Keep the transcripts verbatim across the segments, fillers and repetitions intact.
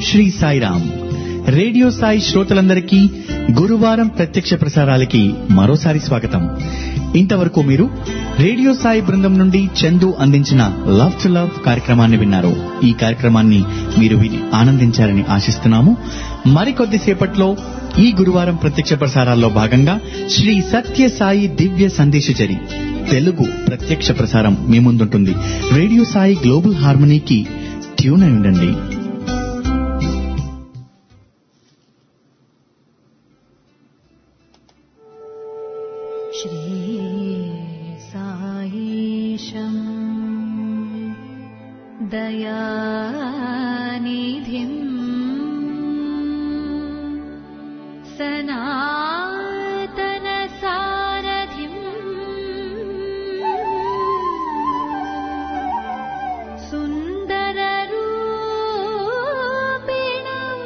Shri Sairam. Radio Sai శ్రోతలందరికీ గురువారం ప్రత్యక్ష ప్రసారాలకి మరోసారి స్వాగతం. ఇంతవరకు మీరు రేడియో సాయి బృందం నుండి చందు అందించిన లవ్ టు లవ్ కార్యక్రమాన్ని విన్నారు. ఈ కార్యక్రమాన్ని మీరు విని ఆనందించారని ఆశిస్తున్నాము. మరికొద్దిసేపట్లో ఈ గురువారం ప్రత్యక్ష ప్రసారాల్లో భాగంగా శ్రీ సత్య సాయి దివ్య సందేశచరి తెలుగు ప్రత్యక్ష ప్రసారం మీ ముందుంటుంది. రేడియో సాయి గ్లోబల్ హార్మనీకి ట్యూన్ అయి ఉండండి. దయానిధిం సనాతన సారథిం సుందర రూపిణం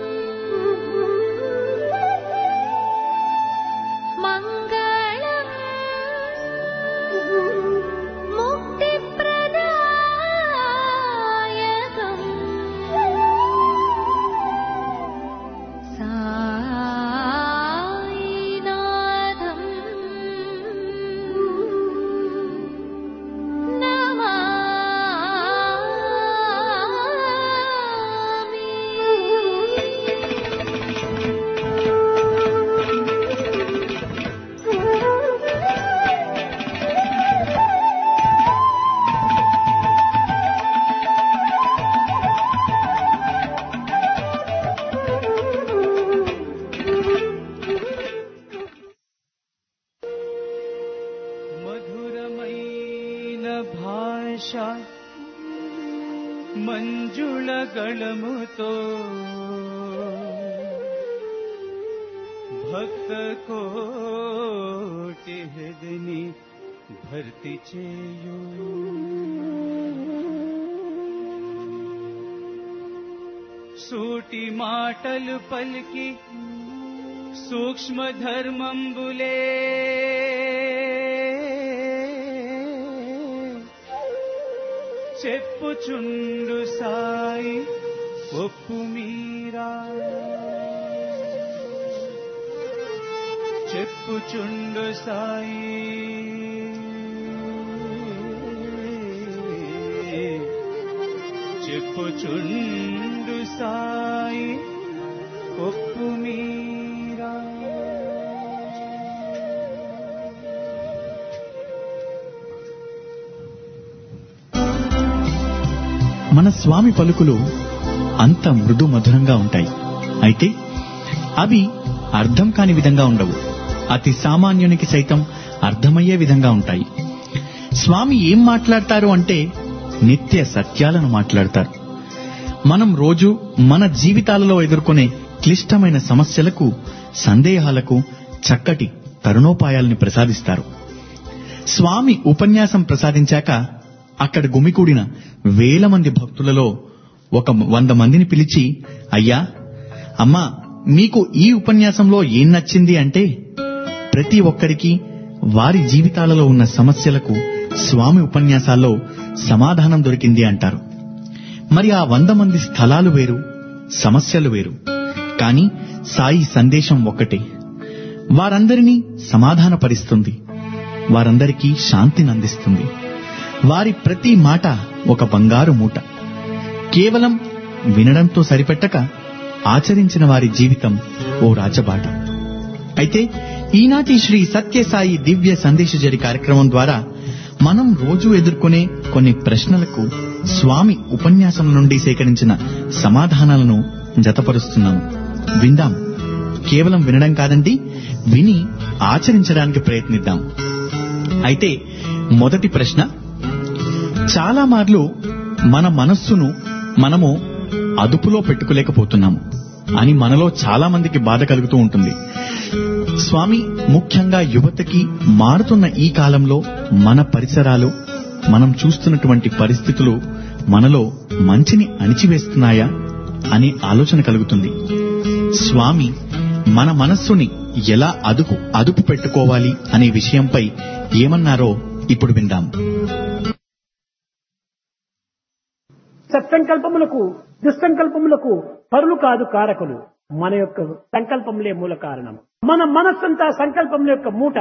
మంగళం ముక్తి మంజుళగళముతో భక్త కోటి హృదయని భర్తి చేయు. సూటి మాటలు పలికి సూక్ష్మ ధర్మంబులే చెప్పుచుండు సాయి ఒప్పు మీరా, చెప్పుచుండు సాయి చెప్పుచుండు సాయి ఒప్పు మీరా. మన స్వామి పలుకులు అంత మృదు మధురంగా ఉంటాయి. అయితే అవి అర్థం కాని విధంగా ఉండవు. అతి సామాన్యునికి సైతం అర్థమయ్యే విధంగా ఉంటాయి. స్వామి ఏం మాట్లాడతారు అంటే నిత్య సత్యాలను మాట్లాడతారు. మనం రోజు మన జీవితాలలో ఎదుర్కొనే క్లిష్టమైన సమస్యలకు, సందేహాలకు చక్కటి తరుణోపాయాల్ని ప్రసాదిస్తారు. స్వామి ఉపన్యాసం ప్రసాదించాక అక్కడ గుమికూడిన వేల మంది భక్తులలో ఒక వంద మందిని పిలిచి, అయ్యా, అమ్మా, మీకు ఈ ఉపన్యాసంలో ఏం నచ్చింది అంటే ప్రతి ఒక్కరికి వారి జీవితాలలో ఉన్న సమస్యలకు స్వామి ఉపన్యాసాల్లో సమాధానం దొరికింది అంటారు. మరి ఆ వంద మంది స్థలాలు వేరు, సమస్యలు వేరు, కానీ సాయి సందేశం ఒక్కటే. వారందరినీ సమాధానపరుస్తుంది, వారందరికీ శాంతిని అందిస్తుంది. వారి ప్రతి మాట ఒక బంగారు మూట. కేవలం వినడంతో సరిపెట్టక ఆచరించిన వారి జీవితం ఓ రాజబాట. అయితే ఈనాటి శ్రీ సత్యసాయి దివ్య సందేశజరి కార్యక్రమం ద్వారా మనం రోజు ఎదుర్కొనే కొన్ని ప్రశ్నలకు స్వామి ఉపన్యాసం నుండి సేకరించిన సమాధానాలను జతపరుస్తున్నాము. విందాం. కేవలం వినడం కాదండి, విని ఆచరించడానికి ప్రయత్నిద్దాం. అయితే మొదటి ప్రశ్న, చాలా మార్లు మన మనస్సును మనము అదుపులో పెట్టుకోలేకపోతున్నాము అని మనలో చాలా మందికి బాధ కలుగుతూ ఉంటుంది. స్వామి ముఖ్యంగా యువతకి మారుతున్న ఈ కాలంలో మన పరిసరాలు, మనం చూస్తున్నటువంటి పరిస్థితులు మనలో మంచిని అణిచివేస్తున్నాయా అనే ఆలోచన కలుగుతుంది. స్వామి మన మనస్సుని ఎలా అదుపు అదుపు పెట్టుకోవాలి అనే విషయంపై ఏమన్నారో ఇప్పుడు విందాం. సత్సంకల్పములకు దుస్సంకల్పములకు పరులు కాదు కారకులు, మన యొక్క సంకల్పములే మూల కారణం. మన మనస్సంతా సంకల్పముల యొక్క మూట.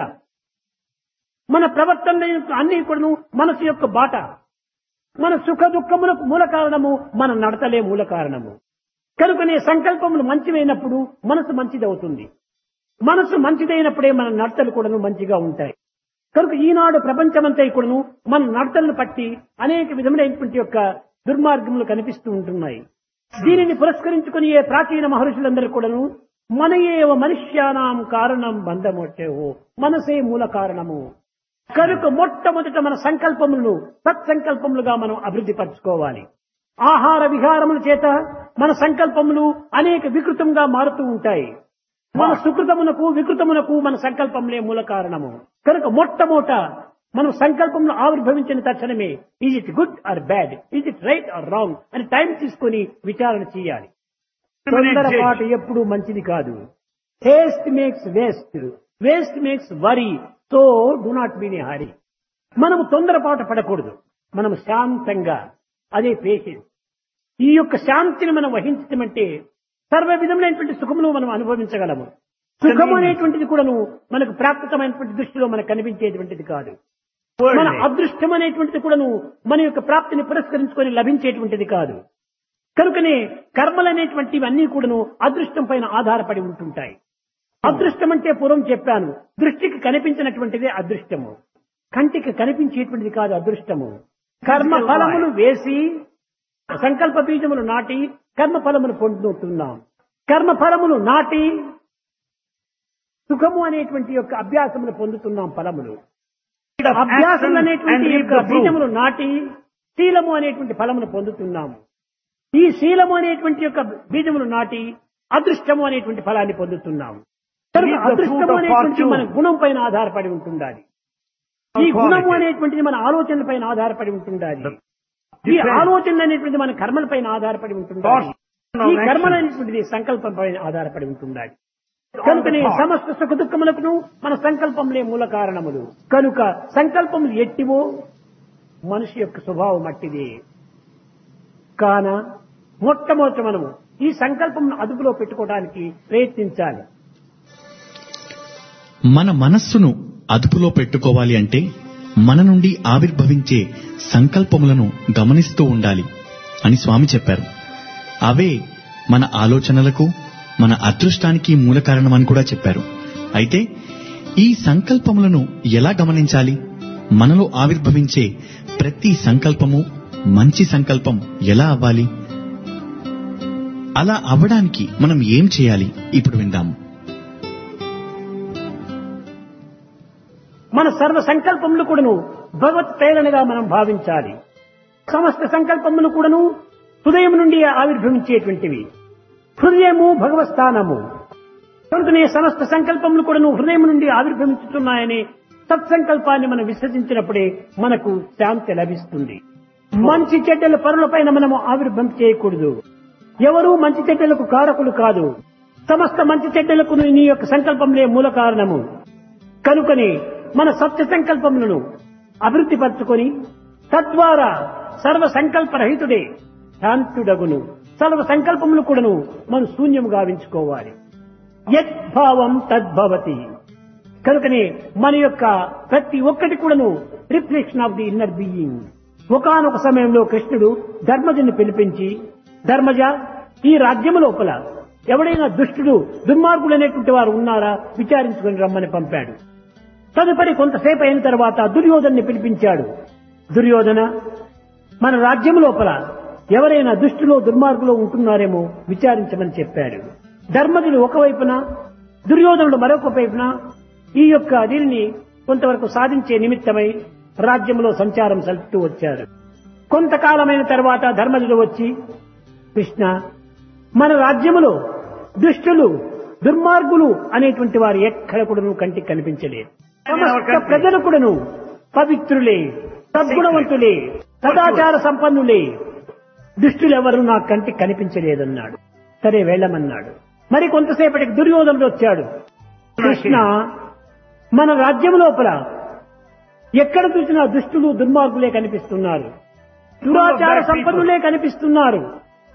మన ప్రవర్తన అన్ని కూడాను మనసు యొక్క బాట. మన సుఖ దుఃఖములకు మూల కారణము మన నడతలే మూల కారణము. కనుకనే సంకల్పములు మంచివైనప్పుడు మనసు మంచిదవుతుంది. మనసు మంచిదైనప్పుడే మన నడతలు కూడాను మంచిగా ఉంటాయి. కనుక ఈనాడు ప్రపంచమంతా కూడాను మన నడతలను పట్టి అనేక విధములైనటువంటి యొక్క దుర్మార్గములు కనిపిస్తూ ఉంటున్నాయి. దీనిని పురస్కరించుకుని ఏ ప్రాచీన మహర్షులందరూ కూడాను మన ఏవ మనుష్యానాం కారణం బంధమొట్టేవో, మనసే మూల కారణము. కనుక మొట్టమొదట మన సంకల్పములను సత్సంకల్పములుగా మనం అభివృద్ధి పరచుకోవాలి. ఆహార విహారముల చేత మన సంకల్పములు అనేక వికృతంగా మారుతూ ఉంటాయి. మన సుకృతమునకు వికృతమునకు మన సంకల్పములే మూల కారణము. కనుక మొట్టమొదట మనం సంకల్పంలో ఆవిర్భవించిన తక్షణమే is it good or bad, is it right or wrong అని టైం తీసుకుని విచారణ చేయాలి. తొందరపాటు ఎప్పుడూ మంచిది కాదు. Haste makes waste, waste makes worry, so do not be in hurry. మనము తొందరపాటు పడకూడదు. మనం శాంతంగా, అదే పేషెన్స్. ఈ యొక్క శాంతిని మనం వహించడం అంటే సర్వ విధములైనటువంటి సుఖమును మనం అనుభవించగలము. సుఖం అనేటువంటిది కూడాను మనకు ప్రాప్తమైనటువంటి దృష్టిలో మనకు కనిపించేటువంటిది కాదు. మన అదృష్టం అనేటువంటిది కూడాను మన యొక్క ప్రాప్తిని పురస్కరించుకొని లభించేటువంటిది కాదు. కనుకనే కర్మలు అనేటువంటివి అన్ని కూడాను అదృష్టం పైన ఆధారపడి ఉంటుంటాయి. అదృష్టం అంటే పూర్వం చెప్పాను, దృష్టికి కనిపించినటువంటిదే అదృష్టము, కంటికి కనిపించేటువంటిది కాదు అదృష్టము. కర్మ ఫలములు వేసి సంకల్ప బీజములు నాటి కర్మ ఫలములు పొందుతున్నాం. కర్మ ఫలములు నాటి సుఖము అనేటువంటి యొక్క అభ్యాసములు పొందుతున్నాం. ఫలములు అభ్యాసములు అనేటువంటి యొక్క బీజములు నాటి శీలము అనేటువంటి ఫలమును పొందుతున్నాము. ఈ శీలము అనేటువంటి యొక్క బీజములు నాటి అదృష్టము అనేటువంటి ఫలాన్ని పొందుతున్నాము. కనుక అదృష్టము అనేటువంటి మన గుణం పైన ఆధారపడి ఉంటుండాలి. ఈ గుణము అనేటువంటిది మన ఆలోచనల పైన ఆధారపడి ఉంటుండాలి. ఈ ఆలోచనలు అనేటువంటిది మన కర్మల పైన ఆధారపడి ఉంటుండాలి. ఈ కర్మలు అనేటువంటిది సంకల్పం పైన ఆధారపడి ఉంటుండాలి. కనుకనే సమస్త సుఖ దుఃఖములకు మన సంకల్పములే మూల కారణములు. కనుక సంకల్పములు ఎట్టివో మనిషి యొక్క స్వభావం అట్టిది. కాన మొట్టమొదట మనము ఈ సంకల్పం అదుపులో పెట్టుకోవడానికి ప్రయత్నించాలి. మన మనస్సును అదుపులో పెట్టుకోవాలి అంటే మన నుండి ఆవిర్భవించే సంకల్పములను గమనిస్తూ ఉండాలి అని స్వామి చెప్పారు. అవే మన ఆలోచనలకు, మన అదృష్టానికి మూల కారణమని కూడా చెప్పారు. అయితే ఈ సంకల్పములను ఎలా గమనించాలి? మనలో ఆవిర్భవించే ప్రతి సంకల్పము మంచి సంకల్పం ఎలా అవ్వాలి? అలా అవ్వడానికి మనం ఏం చేయాలి? ఇప్పుడు విందాము. మన సర్వ సంకల్పములు కూడాను భగవత్ ప్రేరణగా మనం భావించాలి. సమస్త సంకల్పములు కూడాను హృదయం నుండి ఆవిర్భవించేటువంటివి. హృదయము భగవత్ స్థానము. కనుకనే సమస్త సంకల్పములు కూడాను హృదయం నుండి ఆవిర్భవించుతున్నాయని సత్సంకల్పాన్ని మనం విసర్జించినప్పుడే మనకు శాంతి లభిస్తుంది. మంచి చెడ్డల పరుల పైన మనము ఆవిర్భవం చేయకూడదు. ఎవరూ మంచి చెడ్డలకు కారకులు కాదు. సమస్త మంచి చెడ్డలకు నీ యొక్క సంకల్పంలే మూల కారణము. కనుకనే మన సత్య సంకల్పములను అభివృద్ధి పరచుకొని తద్వారా సర్వ సంకల్పరహితుడే శాంతుడగును. సర్వ సంకల్పములు కూడాను మనం శూన్యము గావించుకోవాలి. యద్భావం తద్భవతి. కనుకనే మన యొక్క ప్రతి ఒక్కటి కూడాను reflection of the inner being. ఒకానొక సమయంలో కృష్ణుడు ధర్మజుని పిలిపించి, ధర్మజ, ఈ రాజ్యము లోపల ఎవడైనా దుష్టుడు దుర్మార్గుడు అనేటువంటి వారు ఉన్నారా విచారించుకుని రమ్మని పంపాడు. తదుపరి కొంతసేపు అయిన తర్వాత దుర్యోధన్ని పిలిపించాడు. దుర్యోధన, మన రాజ్యం లోపల ఎవరైనా దుష్టులో దుర్మార్గులో ఉంటున్నారేమో విచారించమని చెప్పాడు. ధర్మజుడు ఒకవైపున, దుర్యోధనుడు మరొక వైపున ఈ యొక్క దీనిని కొంతవరకు సాధించే నిమిత్తమై రాజ్యంలో సంచారం సలుపుతూ వచ్చారు. కొంతకాలమైన తర్వాత ధర్మజుడు వచ్చి, కృష్ణ, మన రాజ్యములో దుష్టులు దుర్మార్గులు అనేటువంటి వారు ఎక్కడ కూడాను కంటికి కనిపించలేదు. సమస్త ప్రజలు కూడాను పవిత్రులే, సద్గుణవంతులే, సదాచార సంపన్నులే. దుష్టులెవరూ నా కంటికి కనిపించలేదన్నాడు. సరే వెళ్ళమన్నాడు. మరి కొంతసేపటికి దుర్యోధనుడు వచ్చాడు. కృష్ణ, మన రాజ్యం లోపల ఎక్కడ చూసినా దుష్టులు దుర్మార్గులే కనిపిస్తున్నారు, దురాచార సంపన్నులే కనిపిస్తున్నారు.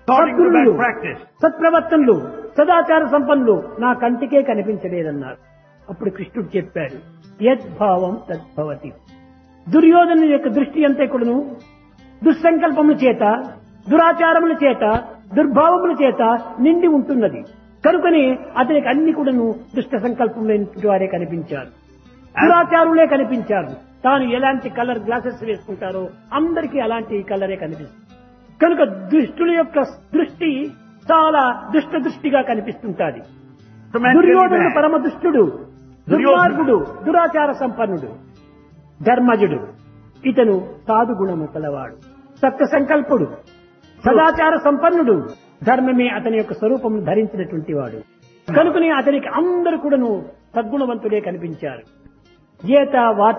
according to సద్గురువులు, bad practice. సత్ప్రవర్తనలు, సదాచార సంపన్నులు నా కంటికే కనిపించలేదన్నారు. అప్పుడు కృష్ణుడు చెప్పాడు, యద్భావం తద్భవతి. దుర్యోధను యొక్క దృష్టి అంతే కూడాను దుస్సంకల్పముల చేత, దురాచారముల చేత, దుర్భావముల చేత నిండి ఉంటున్నది. కనుకని అతనికి అన్ని కూడాను దుష్ట సంకల్పములైనటువంటి వారే కనిపించారు, దురాచారులే కనిపించారు. తాను ఎలాంటి కలర్ గ్లాసెస్ వేసుకుంటారో అందరికీ అలాంటి కలరే కనిపిస్తుంది. కనుక దుష్టుల యొక్క దృష్టి చాలా దుష్ట దృష్టిగా కనిపిస్తుంటాది. దుర్యోధనుడు పరమ దుష్టుడు, దుర్మార్గుడు, దురాచార సంపన్నుడు. ధర్మజుడు ఇతను సాధు గుణము కలవాడు, సత్య సంకల్పుడు, సదాచార సంపన్నుడు. ధర్మమే అతని యొక్క స్వరూపం ధరించినటువంటి వాడు. కనుకని అతనికి అందరూ కూడాను సద్గుణవంతులే కనిపించారు. ఏత వాత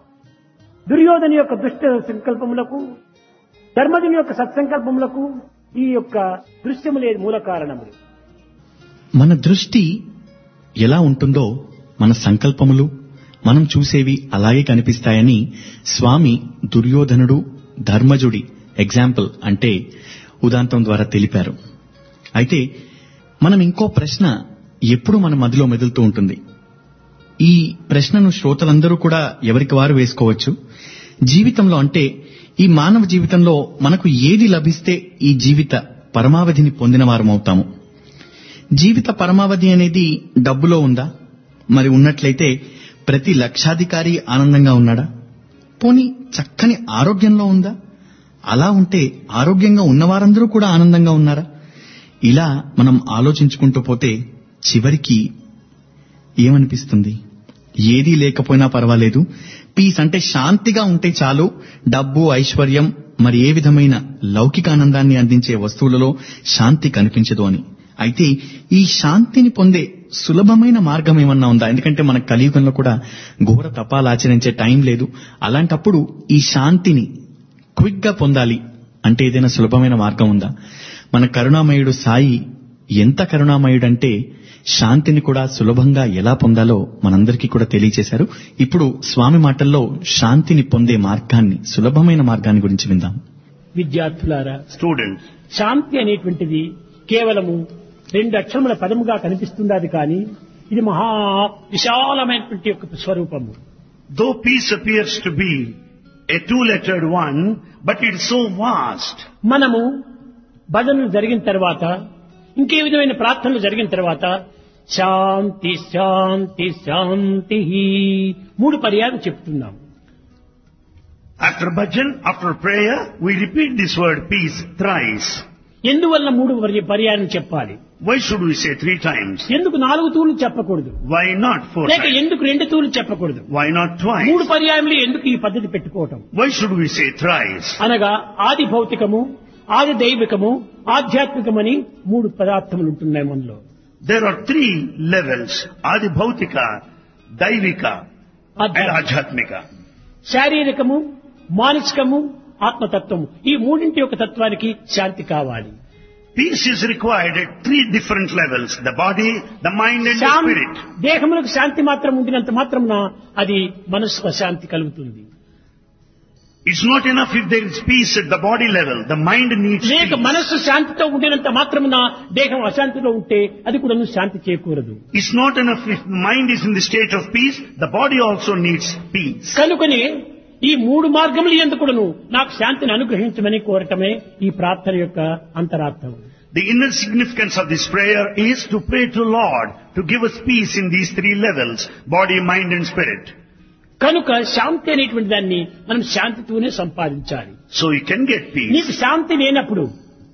దుర్యోధని యొక్క దుష్ట సంకల్పములకు, ధర్మజుని యొక్క సత్సంకల్పములకు ఈ యొక్క దృశ్యములే మూల కారణములు. మన దృష్టి ఎలా ఉంటుందో మన సంకల్పములు, మనం చూసేవి అలాగే కనిపిస్తాయని స్వామి దుర్యోధనుడు, ధర్మజుడి ఎగ్జాంపుల్ అంటే ఉదాంతం ద్వారా తెలిపారు. అయితే మనం ఇంకో ప్రశ్న ఎప్పుడు మన మదిలో మెదులుతూ ఉంటుంది. ఈ ప్రశ్నను శ్రోతలందరూ కూడా ఎవరికి వారు వేసుకోవచ్చు. జీవితంలో అంటే ఈ మానవ జీవితంలో మనకు ఏది లభిస్తే ఈ జీవిత పరమావధిని పొందిన వారమవుతాము. జీవిత పరమావధి అనేది డబ్బులో ఉందా? మరి ఉన్నట్లయితే ప్రతి లక్షాధికారి ఆనందంగా ఉన్నాడా? పోనీ చక్కని ఆరోగ్యంలో ఉందా? అలా ఉంటే ఆరోగ్యంగా ఉన్నవారందరూ కూడా ఆనందంగా ఉన్నారా? ఇలా మనం ఆలోచించుకుంటూ పోతే చివరికి ఏమనిపిస్తుంది? ఏదీ లేకపోయినా పర్వాలేదు, పీస్ అంటే శాంతిగా ఉంటే చాలు, డబ్బు, ఐశ్వర్యం, మరి ఏ విధమైన లౌకిక ఆనందాన్ని అందించే వస్తువులలో శాంతి కనిపించదు అని. అయితే ఈ శాంతిని పొందే సులభమైన మార్గం ఏమన్నా ఉందా? ఎందుకంటే మన కలియుగంలో కూడా ఘోర తపాలు ఆచరించే టైం లేదు. అలాంటప్పుడు ఈ శాంతిని క్విక్ గా పొందాలి అంటే ఏదైనా సులభమైన మార్గం ఉందా? మన కరుణామయుడు సాయి ఎంత కరుణామయుడంటే శాంతిని కూడా సులభంగా ఎలా పొందాలో మనందరికీ కూడా తెలియచేశారు. ఇప్పుడు స్వామి మాటల్లో శాంతిని పొందే మార్గాన్ని, సులభమైన మార్గాన్ని గురించి విందాం. విద్యార్థులారా, Students, శాంతి అనేటువంటిది కేవలము రెండు అక్షరముల పదముగా కనిపిస్తున్నది, కానీ ఇది మహా విశాలమైనటువంటి యొక్క స్వరూపము. though peace appears to be a two-lettered one, but it's so vast. మనము భజనలు జరిగిన తర్వాత, ఇంకే విధమైన ప్రార్థనలు జరిగిన తర్వాత శాంతి శాంతి శాంతి మూడు పర్యాలు చెప్తున్నాం. After bhajan, after prayer, we repeat this word peace thrice. ఎందువల్ల మూడు పర్య- పర్యాయం చెప్పాలి? Why should we say three times? ఎందుకు నాలుగు తూలు చెప్పకూడదు? Why not four లేక times? ఎందుకు రెండు తూలు చెప్పకూడదు? Why not మూడు twice? పర్యాయములు ఎందుకు ఈ పద్ధతి పెట్టుకోవటం? Why should we say thrice? అనగా ఆది భౌతికము, ఆది దైవికము, ఆధ్యాత్మికమని మూడు పదార్థములు ఉంటున్నాయి మనలో. There are three levels: Adi Bhautika, Daivika and Ajhatmika. శారీరకము, మానసికము, ఆత్మతత్వము, ఈ మూడింటి యొక్క తత్వానికి శాంతి కావాలి. Peace is required at three different levels: the body, the mind and the శాం- spirit. దేహములకు శాంతి మాత్రం ఉండినంత మాత్రమున అది మనసుకు శాంతి కలుగుతుంది. It's not enough if there is peace at the body level. The mind needs లేక peace. మనస్సు శాంతితో ఉండినంత మాత్రమున దేహం అశాంతిలో ఉంటే అది కూడా శాంతి చేకూరదు. It's not enough if the mind is in the state of peace. The body also needs peace. కనుకనే ఈ మూడు మార్గములు ఎందుకును నాకు శాంతిని అనుగ్రహించమని కోరటమే ఈ ప్రార్థన యొక్క అంతరార్థం. The inner significance of this prayer is to pray to Lord to give us peace in these three levels: body, mind and spirit. కనుక శాంతి అనేటువంటి దాన్ని మనం శాంతితోనే సంపాదించాలి. So you can get peace. నీకు శాంతి లేనప్పుడు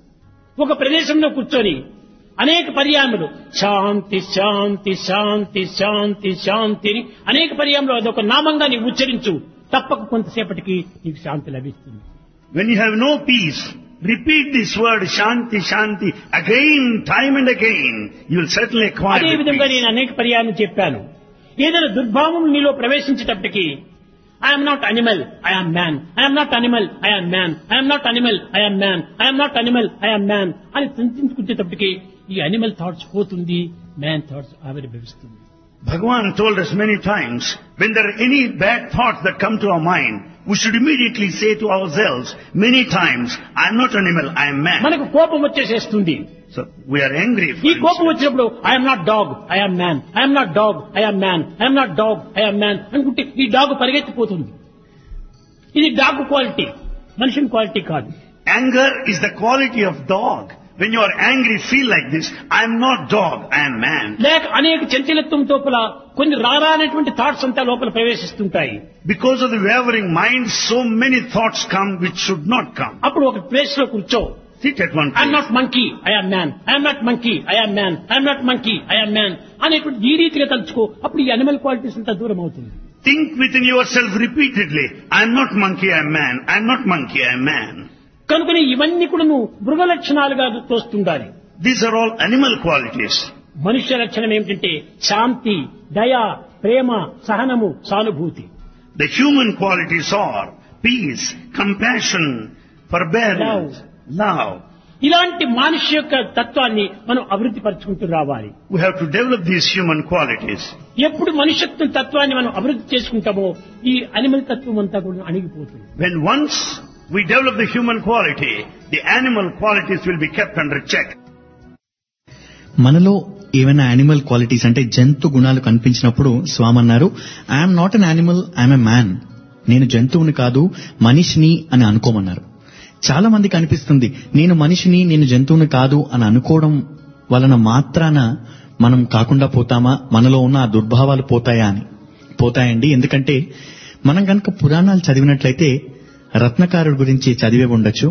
ఒక ప్రదేశంలో కూర్చొని అనేక పర్యాయములు శాంతి శాంతి శాంతి శాంతి శాంతి అని అనేక పర్యాయములు అదొక నామంగా నీవు ఉచ్చరించు, తప్పక కొంతసేపటికి నీకు శాంతి లభిస్తుంది. When you have no peace, repeat this word Shanti Shanti again, time and again. You will certainly acquire అదే the విధంగా peace. నేను అనేక పర్యాయం చెప్పాను. ఏదైనా దుర్భావం నీలో ప్రవేశించేటప్పటికి I'm not animal, I'm man, I'm not animal, I'm man, I'm not animal, I'm man, I'm not animal, I'm man అని చింతించుకునేటప్పటికి ఈ అనిమల్ థాట్స్ పోతుంది, మ్యాన్ థాట్స్ ఆవిర్భవిస్తుంది. Bhagavan told us many times, when there are any bad thoughts that come to our mind, we should immediately say to ourselves many times, I am not animal, I am man. మనకు కోపం వచ్చేసేస్తుంది. So we are angry. ఈ కోపం వచ్చినప్పుడు I'm not dog I'm man, I'm not dog I'm man, I'm not dog I'm man అనుకుంటే ఈ dog పరిగెత్తిపోతుంది. ఇది dog quality, మనిషిని క్వాలిటీ కాదు. Anger is the quality of dog. When you are angry, feel like this, I am not dog, I am man. లేక అనేక చంచలత్వం లోపల కొన్ని రారానేటువంటి థాట్స్ అంతా లోపల ప్రవేశిస్తుంటాయి. Because of the wavering mind, so many thoughts come which should not come. అప్పుడు ఒక place లో కూర్చో. Sit at one place. I'm not monkey I'm man, I'm not monkey I'm man, I'm not monkey I'm man అనేటువంటి ఈ రీతిగా తలుచుకో. అప్పుడు ఈ animal qualities అంతా దూరం అవుతుంది. Think within yourself repeatedly, I am not monkey, I am man, I am not monkey, I am man. కనుకని ఇవన్నీ కూడా నువ్వు మృగ లక్షణాలుగా తోస్తుండాలి. These are all animal qualities. మనుష్య లక్షణం ఏమిటంటే శాంతి, దయ, ప్రేమ, సహనము, సానుభూతి. The human qualities are peace, compassion, forbearance, love. ఇలాంటి మనిషి యొక్క తత్వాన్ని మనం అభివృద్ధి పరుచుకుంటూ రావాలి. We have to develop these human qualities. ఎప్పుడు మనుష్యత్వ తత్వాన్ని మనం అభివృద్ధి చేసుకుంటామో ఈ అనిమల్ తత్వం అంతా కూడా అణిగిపోతుంది. When once we develop the human quality, the animal qualities will be kept under check. మనలో ఏమైనా యానిమల్ క్వాలిటీస్ అంటే జంతు గుణాలు కనిపించినప్పుడు స్వామి అన్నారు, I'm not an animal, I'm a man. నేను జంతువుని కాదు మనిషిని అని అనుకోమన్నారు. చాలా మందికి అనిపిస్తుంది నేను మనిషిని నేను జంతువుని కాదు అని అనుకోవడం వలన మాత్రాన మనం కాకుండా పోతామా, మనలో ఉన్న ఆ దుర్భావాలు పోతాయా అని. పోతాయండి. ఎందుకంటే మనం కనుక పురాణాలు చదివినట్లయితే రత్నకారుడి గురించి చదివే ఉండొచ్చు.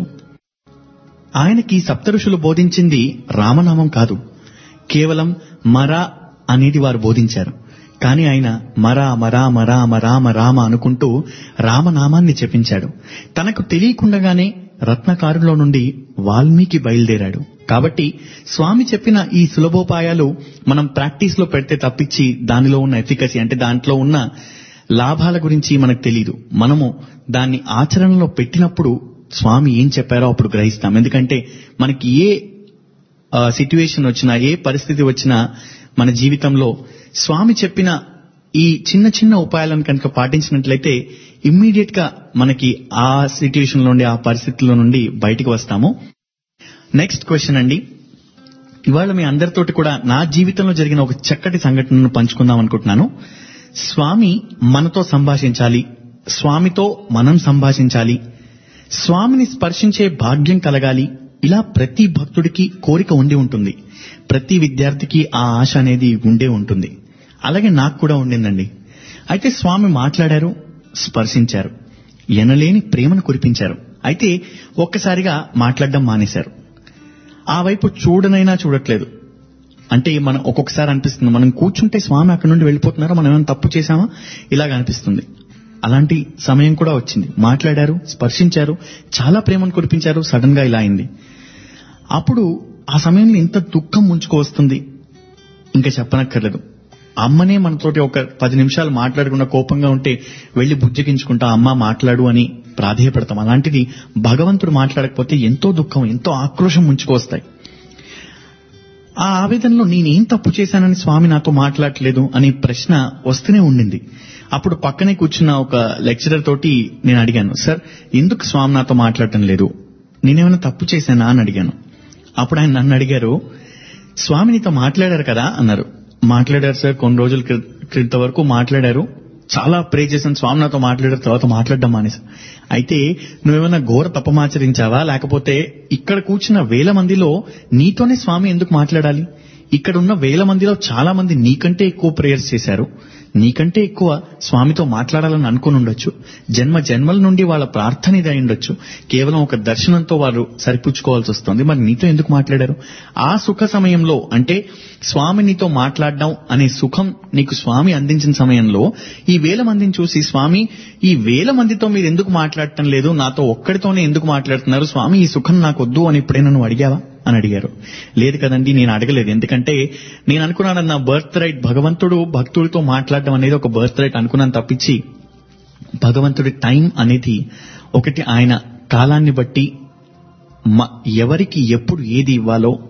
ఆయనకి సప్తఋషులు బోధించింది రామనామం కాదు, కేవలం మరా అనేది వారు బోధించారు. కానీ ఆయన మరా మరా మరా మరామ రామ అనుకుంటూ రామనామాన్ని చెప్పించాడు. తనకు తెలియకుండగానే రత్నకారులో నుండి వాల్మీకి బయలుదేరాడు. కాబట్టి స్వామి చెప్పిన ఈ సులభోపాయాలు మనం ప్రాక్టీస్ లో పెడితే తప్పించి దానిలో ఉన్న ఎఫికసీ అంటే దాంట్లో ఉన్న లాభాల గురించి మనకు తెలియదు. మనము దాన్ని ఆచరణలో పెట్టినప్పుడు స్వామి ఏం చెప్పారో అప్పుడు గ్రహిస్తాం. ఎందుకంటే మనకి ఏ సిట్యుయేషన్ వచ్చినా ఏ పరిస్థితి వచ్చినా మన జీవితంలో స్వామి చెప్పిన ఈ చిన్న చిన్న ఉపాయాలను కనుక పాటించినట్లయితే ఇమ్మీడియట్ గా మనకి ఆ సిట్యుయేషన్ నుండి ఆ పరిస్థితుల నుండి బయటికి వస్తాము. నెక్స్ట్ క్వశ్చన్ అండి. ఇవాళ మీ అందరితోటి కూడా నా జీవితంలో జరిగిన ఒక చక్కటి సంఘటనను పంచుకుందాం అనుకుంటున్నాను. స్వామి మనతో సంభాషించాలి, స్వామితో మనం సంభాషించాలి, స్వామిని స్పర్శించే భాగ్యం కలగాలి. ఇలా ప్రతి భక్తుడికి కోరిక ఉండి ఉంటుంది. ప్రతి విద్యార్థికి ఆ ఆశ అనేది ఉండే ఉంటుంది. అలాగే నాకు కూడా ఉండిందండి. అయితే స్వామి మాట్లాడారు, స్పర్శించారు, ఎనలేని ప్రేమను కురిపించారు. అయితే ఒక్కసారిగా మాట్లాడడం మానేశారు. ఆ వైపు చూడనైనా చూడట్లేదు. అంటే మనం ఒక్కొక్కసారి అనిపిస్తుంది మనం కూర్చుంటే స్వామి అక్కడి నుండి వెళ్ళిపోతున్నారో, మనం ఏమైనా తప్పు చేశామా ఇలాగ అనిపిస్తుంది. అలాంటి సమయం కూడా వచ్చింది. మాట్లాడారు, స్పర్శించారు, చాలా ప్రేమను కురిపించారు. సడన్ గా ఇలా అయింది. అప్పుడు ఆ సమయంలో ఇంత దుఃఖం ముంచుకు వస్తుంది, ఇంకా చెప్పనక్కర్లేదు. అమ్మనే మనతోటి ఒక పది నిమిషాలు మాట్లాడకుండా కోపంగా ఉంటే వెళ్లి బుజ్జగించుకుంటా అమ్మ మాట్లాడు అని ప్రాధేయపడతాం. అలాంటిది భగవంతుడు మాట్లాడకపోతే ఎంతో దుఃఖం, ఎంతో ఆక్రోశం ముంచుకు వస్తాయి. ఆ ఆవేదనలో నేనేం తప్పు చేశానని స్వామి నాతో మాట్లాడలేదు అనే ప్రశ్న వస్తూనే ఉండింది. అప్పుడు పక్కనే కూర్చున్న ఒక లెక్చరర్ తోటి నేను అడిగాను, సార్ ఎందుకు స్వామి నాతో మాట్లాడటం లేదు, నేనేమైనా తప్పు చేశానా అని అడిగాను. అప్పుడు ఆయన నన్ను అడిగారు, స్వామి నీతో మాట్లాడారు కదా అన్నారు. మాట్లాడారు సార్, కొన్ని రోజుల క్రితం వరకు మాట్లాడారు, చాలా ప్రే చేశాను, స్వామి నాతో మాట్లాడారు, తర్వాత మాట్లాడడం మానేసి. అయితే నువ్వేమైనా ఘోర తపమాచరించావా, లేకపోతే ఇక్కడ కూర్చున్న వేల మందిలో నీతోనే స్వామి ఎందుకు మాట్లాడాలి? ఇక్కడ ఉన్న వేల మందిలో చాలా మంది నీకంటే ఎక్కువ ప్రేయర్స్ చేశారు, నీకంటే ఎక్కువ స్వామితో మాట్లాడాలని అనుకుని ఉండొచ్చు. జన్మ జన్మల నుండి వాళ్ళ ప్రార్థన ఇది అయి ఉండొచ్చు. కేవలం ఒక దర్శనంతో వారు సరిపుచ్చుకోవాల్సి వస్తుంది. మరి నీతో ఎందుకు మాట్లాడారు? ఆ సుఖ సమయంలో, అంటే స్వామి నీతో మాట్లాడడం అనే సుఖం నీకు స్వామి అందించిన సమయంలో ఈ వేల మందిని చూసి, స్వామి ఈ వేల మందితో మీరు ఎందుకు మాట్లాడటం లేదు, నాతో ఒక్కడితోనే ఎందుకు మాట్లాడుతున్నారు, స్వామి ఈ సుఖం నాకు వద్దు అని ఎప్పుడైనా నువ్వు అడిగావా అని అడిగారు. లేదు కదండి, నేను అడగలేదు. ఎందుకంటే నేను అనుకున్నాను నా బర్త్ రైట్, భగవంతుడు భక్తుడితో మాట్లాడడం అనేది ఒక బర్త్ రైట్ అనుకున్నాను తప్పించి భగవంతుడి టైం అనేది ఒకటి, ఆయన కాలాన్ని బట్టి ఎవరికి ఎప్పుడు ఏది ఇవ్వాలో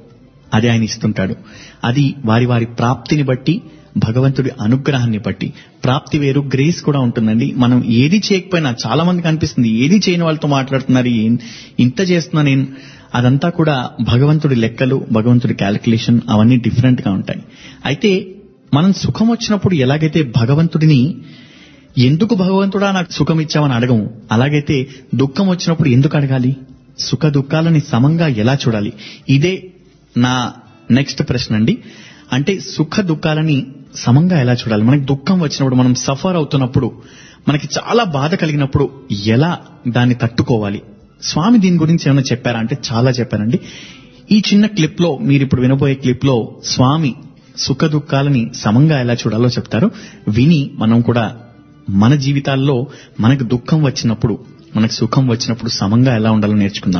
అది ఆయన ఇస్తుంటాడు. అది వారి వారి ప్రాప్తిని బట్టి, భగవంతుడి అనుగ్రహాన్ని బట్టి. ప్రాప్తి వేరు, గ్రేస్ కూడా ఉంటుందండి. మనం ఏది చేయకపోయినా, చాలా మందికి అనిపిస్తుంది ఏది చేయని వాళ్ళతో మాట్లాడుతున్నారు, ఇంత చేస్తున్నా నేను, అదంతా కూడా భగవంతుడి లెక్కలు, భగవంతుడి క్యాలిక్యులేషన్, అవన్నీ డిఫరెంట్ గా ఉంటాయి. అయితే మనం సుఖం వచ్చినప్పుడు ఎలాగైతే భగవంతుడిని ఎందుకు భగవంతుడా నాకు సుఖం ఇచ్చావని అడగము, అలాగైతే దుఃఖం వచ్చినప్పుడు ఎందుకు అడగాలి? సుఖ దుఃఖాలని సమంగా ఎలా చూడాలి? ఇదే నా నెక్స్ట్ ప్రశ్న అండి. అంటే సుఖ దుఃఖాలని సమంగా ఎలా చూడాలి? మనకి దుఃఖం వచ్చినప్పుడు, మనం సఫర్ అవుతున్నప్పుడు, మనకి చాలా బాధ కలిగినప్పుడు ఎలా దాన్ని తట్టుకోవాలి? స్వామి దీని గురించి ఏమైనా చెప్పారా అంటే చాలా చెప్పారండి. ఈ చిన్న క్లిప్ లో, మీరు ఇప్పుడు వినబోయే క్లిప్ లో స్వామి సుఖ దుఃఖాలని సమంగా ఎలా చూడాలో చెప్తారు. విని మనం కూడా మన జీవితాల్లో మనకు దుఃఖం వచ్చినప్పుడు, మనకు సుఖం వచ్చినప్పుడు సమంగా ఎలా ఉండాలో నేర్చుకుందాం.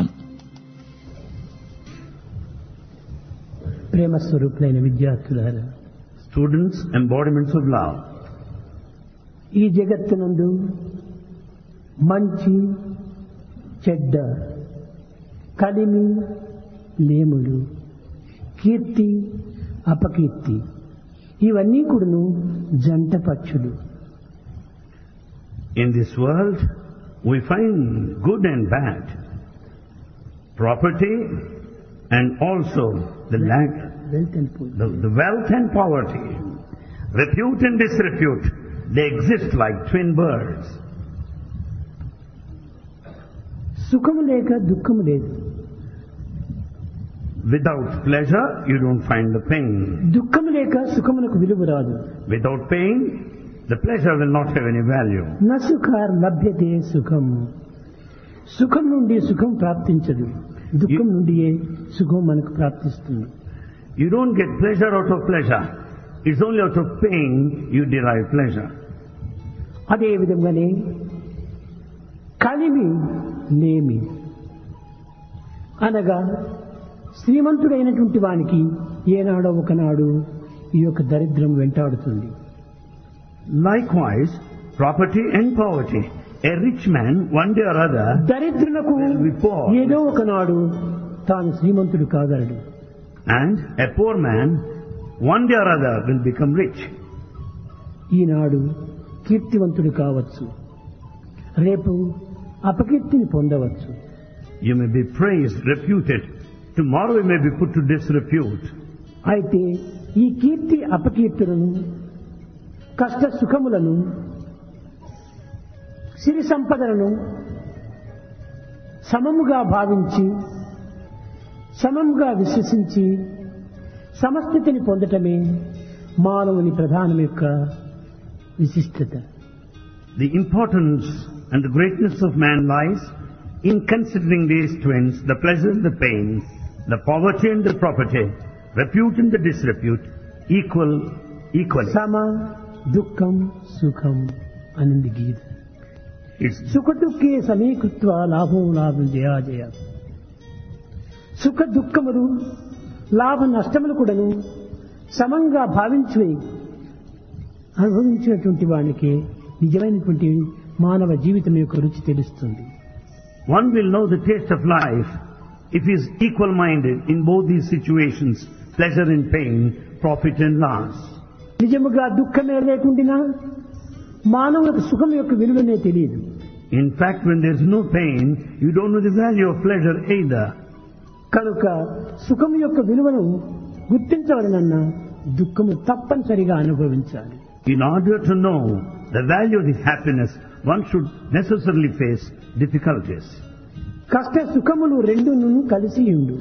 ప్రేమ స్వరూపులైన విద్యార్థులారా, Students, embodiments of love. ఈ జగత్తునందు మంచి చెడ్డ, కలిమి లేములు, కీర్తి అపకీర్తి, ఇవన్నీ కూడాను జంట పక్షులు. In this world, we find good and bad, property and also the lack, wealth and poor. the, the wealth and poverty, repute and disrepute. They exist like twin birds. సుఖము లేక దుఃఖము లేదు, Without pleasure, you don't find the pain. దుఃఖము లేక సుఖమునకు విలువ రాదు. Without pain, the pleasure will not have any value. న సుఖార్ లభ్యతే సుఖం. సుఖం నుండి సుఖం ప్రాప్తించదు, దుఃఖం నుండియే సుఖం మనకు ప్రాప్తిస్తుంది. You don't get pleasure out of pleasure. It's only out of pain you derive pleasure. అదే విధంగానే కలిమి లేమి అనగా శ్రీమంతుడైనటువంటి వానికి ఏనాడో ఒకనాడు ఈ యొక్క దరిద్రం వెంటాడుతుంది. Likewise, property and poverty. A rich man, one day or other, దరిద్రులకు ఏదో ఒకనాడు తాను శ్రీమంతుడు కాగలడు. and a poor man, one day or other, will become rich. ఈనాడు కీర్తివంతుడు కావచ్చు, రేపు అపకీర్తిని పొందవచ్చు. You may be praised, reputed. Tomorrow you may be put to disrepute. అయితే ఈ కీర్తి అపకీర్తులను, కష్ట సుఖములను, సిరి సంపదలను సమముగా భావించి, సమముగా విశ్వసించి సమస్థితిని పొందటమే మానవుని ప్రధానం యొక్క విశిష్టత. The importance and the greatness of man lies in considering these twins, the pleasure and the pain, the poverty and the property, repute and the disrepute, equal, equally. సమ దుఃఖం సుఖం అనింది గీత. It's సుఖ దుఃఖే సమీకృత్వ లాభం లాభం జయాజయ. సుఖ దుఃఖములు, లాభ నష్టములు కూడాను సమంగా భావించి అనుభవించినటువంటి వానికి నిజమైనటువంటి మానవ జీవితం యొక్క రుచి తెలుస్తుంది. one will know the taste of life if he is equal-minded in both these situations, pleasure and pain, profit and loss. నిజముగా దుఃఖమే లేకుండా మానవులకు సుఖం యొక్క విలువనే తెలియదు. In fact, when there is no pain, you don't know the value of pleasure either. కనుక సుఖం యొక్క విలువను గుర్తించవలనన్నా దుఃఖము తప్పనిసరిగా అనుభవించాలి. In order to know the value of the happiness, one should necessarily face difficulties. కష్ట సుఖములు రెండును కలిసి ఉండు.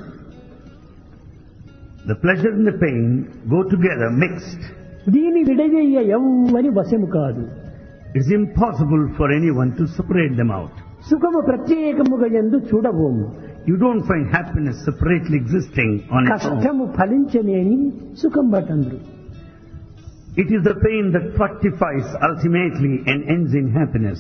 The pleasure and the pain go together, mixed. దీని విడదీయ ఎవ్వని వశము కాదు. It's impossible for anyone to separate them out. సుఖము ప్రత్యేకముగా యందు చూడబోము. You don't find happiness separately existing on its own. కష్టము ఫలించనేని సుఖం బటంద్రు. It is the pain that fructifies ultimately and ends in happiness.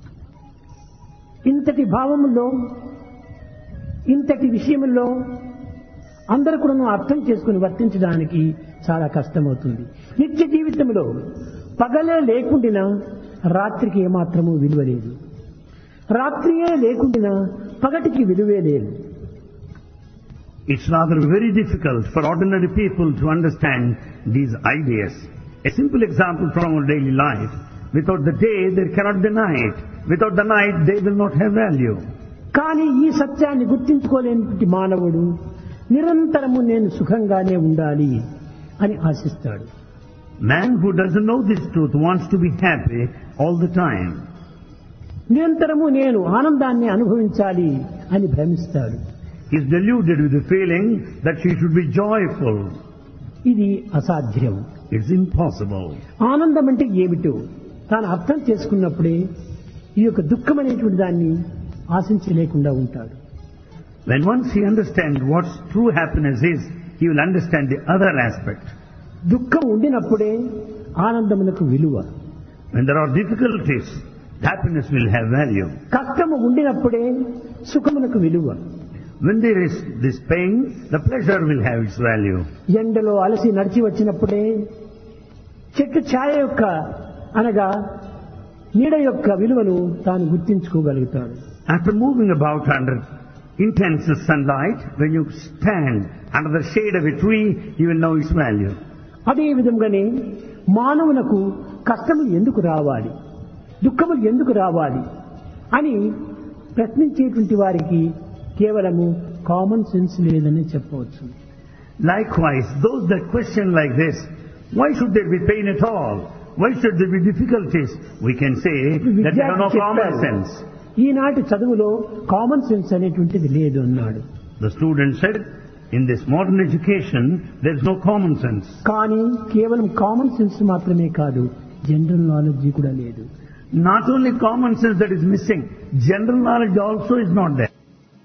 ఇంతటి భావములో, ఇంతటి విషయములో అందరూ కూడా అర్థం చేసుకుని వర్తించడానికి చాలా కష్టమవుతుంది. నిత్య జీవితంలో పగలే లేకుండా రాత్రికి ఏమాత్రము విలువ లేదు, రాత్రియే లేకుండా పగటికి విలువే లేదు. It's rather very difficult for ordinary people to understand these ideas. A simple example from our daily life. Without the day, there cannot be night. Without the night, day will not have value. కానీ ఈ సత్యాన్ని గుర్తించుకోలేని మానవుడు నిరంతరము నేను సుఖంగానే ఉండాలి అని ఆశిస్తాడు. Man who doesn't know this truth wants to be happy all the time. నిరంతరము నేను ఆనందాన్ని అనుభవించాలి అని భ్రమిస్తాడు. He is deluded with the feeling that she should be joyful. ఇది అసాధ్యం. It's impossible. ఆనందం అంటే ఏమిటో తాను అర్థం చేసుకున్నప్పుడే ఈ యొక్క దుఃఖం అనేటువంటి దాన్ని ఆశించలేకుండా ఉంటాడు. When once he understands what true happiness is, he will understand the other aspect. దుఃఖం ఉండినప్పుడే ఆనందమునకు విలువ. When there are difficulties, happiness will have value. కష్టము ఉండినప్పుడే సుఖమునకు విలువ. When there is this pain, the pleasure will have its value. ఎండలో అలసి నడిచి వచ్చినప్పుడే చెట్టు ఛాయ యొక్క అనగా నీడ యొక్క విలువను తాను గుర్తించుకోగలుగుతాడు. After moving about under intense sunlight, when you stand under the shade of a tree, you will know its value. అదే విధంగానే మానవులకు కష్టములు ఎందుకు రావాలి, దుఃఖములు ఎందుకు రావాలి అని ప్రశ్నించేటువంటి వారికి కేవలము కామన్ సెన్స్ లేదని చెప్పవచ్చు. Likewise, those that question like this, why should there be pain at all? Why should there be difficulties? We can say that they have no common sense. ఈనాటి చదువులో కామన్ సెన్స్ అనేటువంటిది లేదు అన్నాడు. The student said, in this modern education, there is no common sense. కానీ కేవలం common sense మాత్రమే కాదు, general knowledge కూడా లేదు. Not only common sense that is missing, general knowledge also is not there.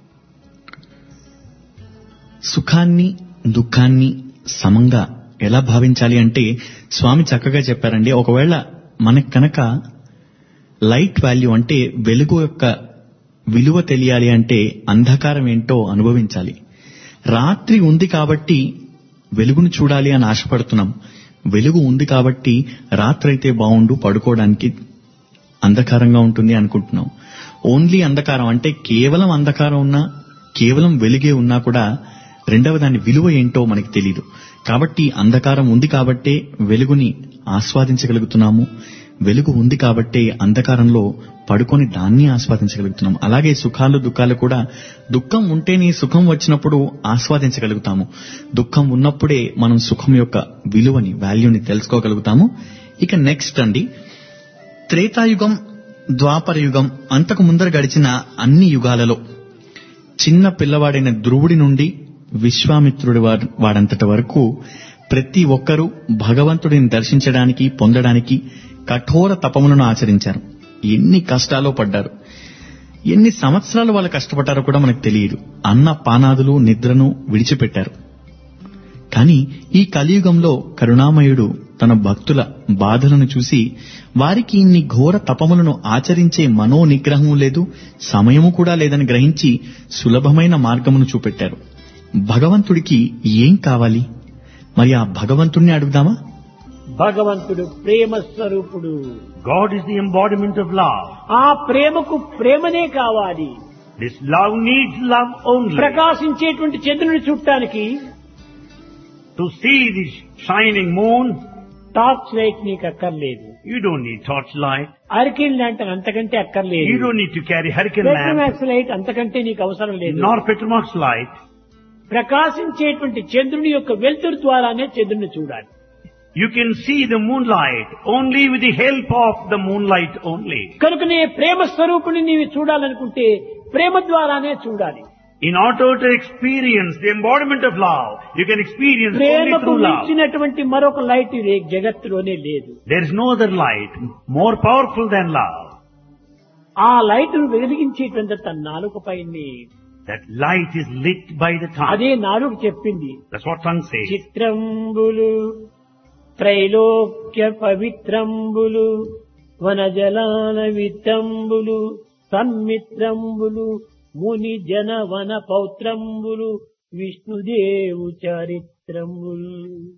సుఖాన్ని దుఃఖాన్ని సమంగా ఎలా భావించాలి అంటే స్వామి చక్కగా చెప్పారండి. ఒకవేళ మనకు కనుక లైట్ వాల్యూ అంటే వెలుగు యొక్క విలువ తెలియాలి అంటే అంధకారం ఏంటో అనుభవించాలి. రాత్రి ఉంది కాబట్టి వెలుగును చూడాలి అని ఆశపడుతున్నాం. వెలుగు ఉంది కాబట్టి రాత్రి అయితే బాగుండు పడుకోవడానికి అంధకారంగా ఉంటుంది అనుకుంటున్నాం. ఓన్లీ అంధకారం అంటే కేవలం అంధకారం ఉన్నా కేవలం వెలుగే ఉన్నా కూడా రెండవ దాని విలువ ఏంటో మనకి తెలియదు. కాబట్టి అంధకారం ఉంది కాబట్టే వెలుగుని ఆస్వాదించగలుగుతున్నాము. వెలుగు ఉంది కాబట్టే అంధకారంలో పడుకొని దాన్ని ఆస్వాదించగలుగుతున్నాం. అలాగే సుఖాలు దుఃఖాలు కూడా దుఃఖం ఉంటేనే సుఖం వచ్చినప్పుడు ఆస్వాదించగలుగుతాము. దుఃఖం ఉన్నప్పుడే మనం సుఖం యొక్క విలువని వాల్యూని తెలుసుకోగలుగుతాము. ఇక నెక్స్ట్ అండి, త్రేతాయుగం ద్వాపర యుగం అంతకు ముందర గడిచిన అన్ని యుగాలలో చిన్న పిల్లవాడైన ధ్రువుడి నుండి విశ్వామిత్రుడి వాడంతటి వరకు ప్రతి ఒక్కరూ భగవంతుడిని దర్శించడానికి పొందడానికి కఠోర తపములను ఆచరించారు. ఎన్ని కష్టాలు పడ్డారు, ఎన్ని సంవత్సరాలు వాళ్ళు కష్టపడ్డారో కూడా మనకు తెలియదు. అన్న పానాదులు నిద్రను విడిచిపెట్టారు. కానీ ఈ కలియుగంలో కరుణామయుడు తన భక్తుల బాధలను చూసి వారికి ఇన్ని ఘోర తపములను ఆచరించే మనో నిగ్రహము లేదు, సమయము కూడా లేదని గ్రహించి సులభమైన మార్గమును చూపెట్టారు. భగవంతుడికి ఏం కావాలి? మరి ఆ భగవంతుడిని అడుగుదామా? భగవంతుడు ప్రేమ స్వరూపుడు. God is the embodiment of love. ఆ ప్రేమకు ప్రేమనే కావాలి. This love needs love only. ప్రకాశించేటువంటి చంద్రుని చూడటానికి To see this shining moon, torch light నీకు అక్కర్లేదు. you don't need torchlight. Hurricane lantern అంతకంటే అక్కర్లేదు. You don't need to carry hurricane lamp, petromax light అంతకంటే నీకు అవసరం లేదు. nor Petromax light. ప్రకాశించేటువంటి చంద్రుని యొక్క వెలుతురు ద్వారానే చంద్రుని చూడాలి. You can see the moonlight only with the help of the moonlight only. కనుకనే ప్రేమ స్వరూపుని నీవు చూడాలనుకుంటే ప్రేమ ద్వారానే చూడాలి. In order to experience the embodiment of love, you can experience only ప్రేమకు through love. మించినటువంటి మరొక లైట్ ఈ జగత్తులోనే లేదు. There is no other light more powerful than love. ఆ లైట్ ను వెలిగించేటువంటి తన నాలుక పైనే. That light is lit by the tongue. అదే నాలుక చెప్పింది. That's what tongue says. చిత్రంబులు త్రైలోక్య పవిత్రంబులు వనజలాన విత్తంబులు సన్మిత్రంబులు ముని జన వన పౌత్రంబులు విష్ణుదేవు చరిత్రములు.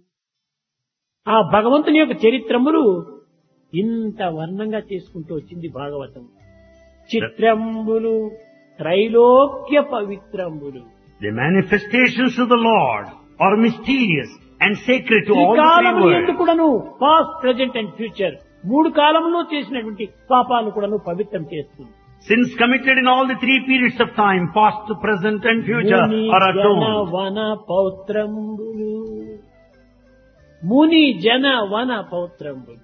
ఆ భగవంతుని యొక్క చరిత్రములు ఇంత వర్ణంగా చేసుకుంటూ వచ్చింది భాగవతం. చిత్రంబులు త్రైలోక్య పవిత్రంబులు. The manifestations of the Lord are mysterious and sacred to ఈ all the కాలము three ఎందు worlds. కూడాను పాస్ట్ ప్రెజెంట్ అండ్ ఫ్యూచర్ మూడు కాలంలో చేసినటువంటి పాపాలు కూడాను పవిత్రం చేస్తుంది. Sins committed in all the three periods of time, past, present and future, Muni are జన atoned. వన పౌత్రంబులు ముని జన వన పౌత్రంబులు.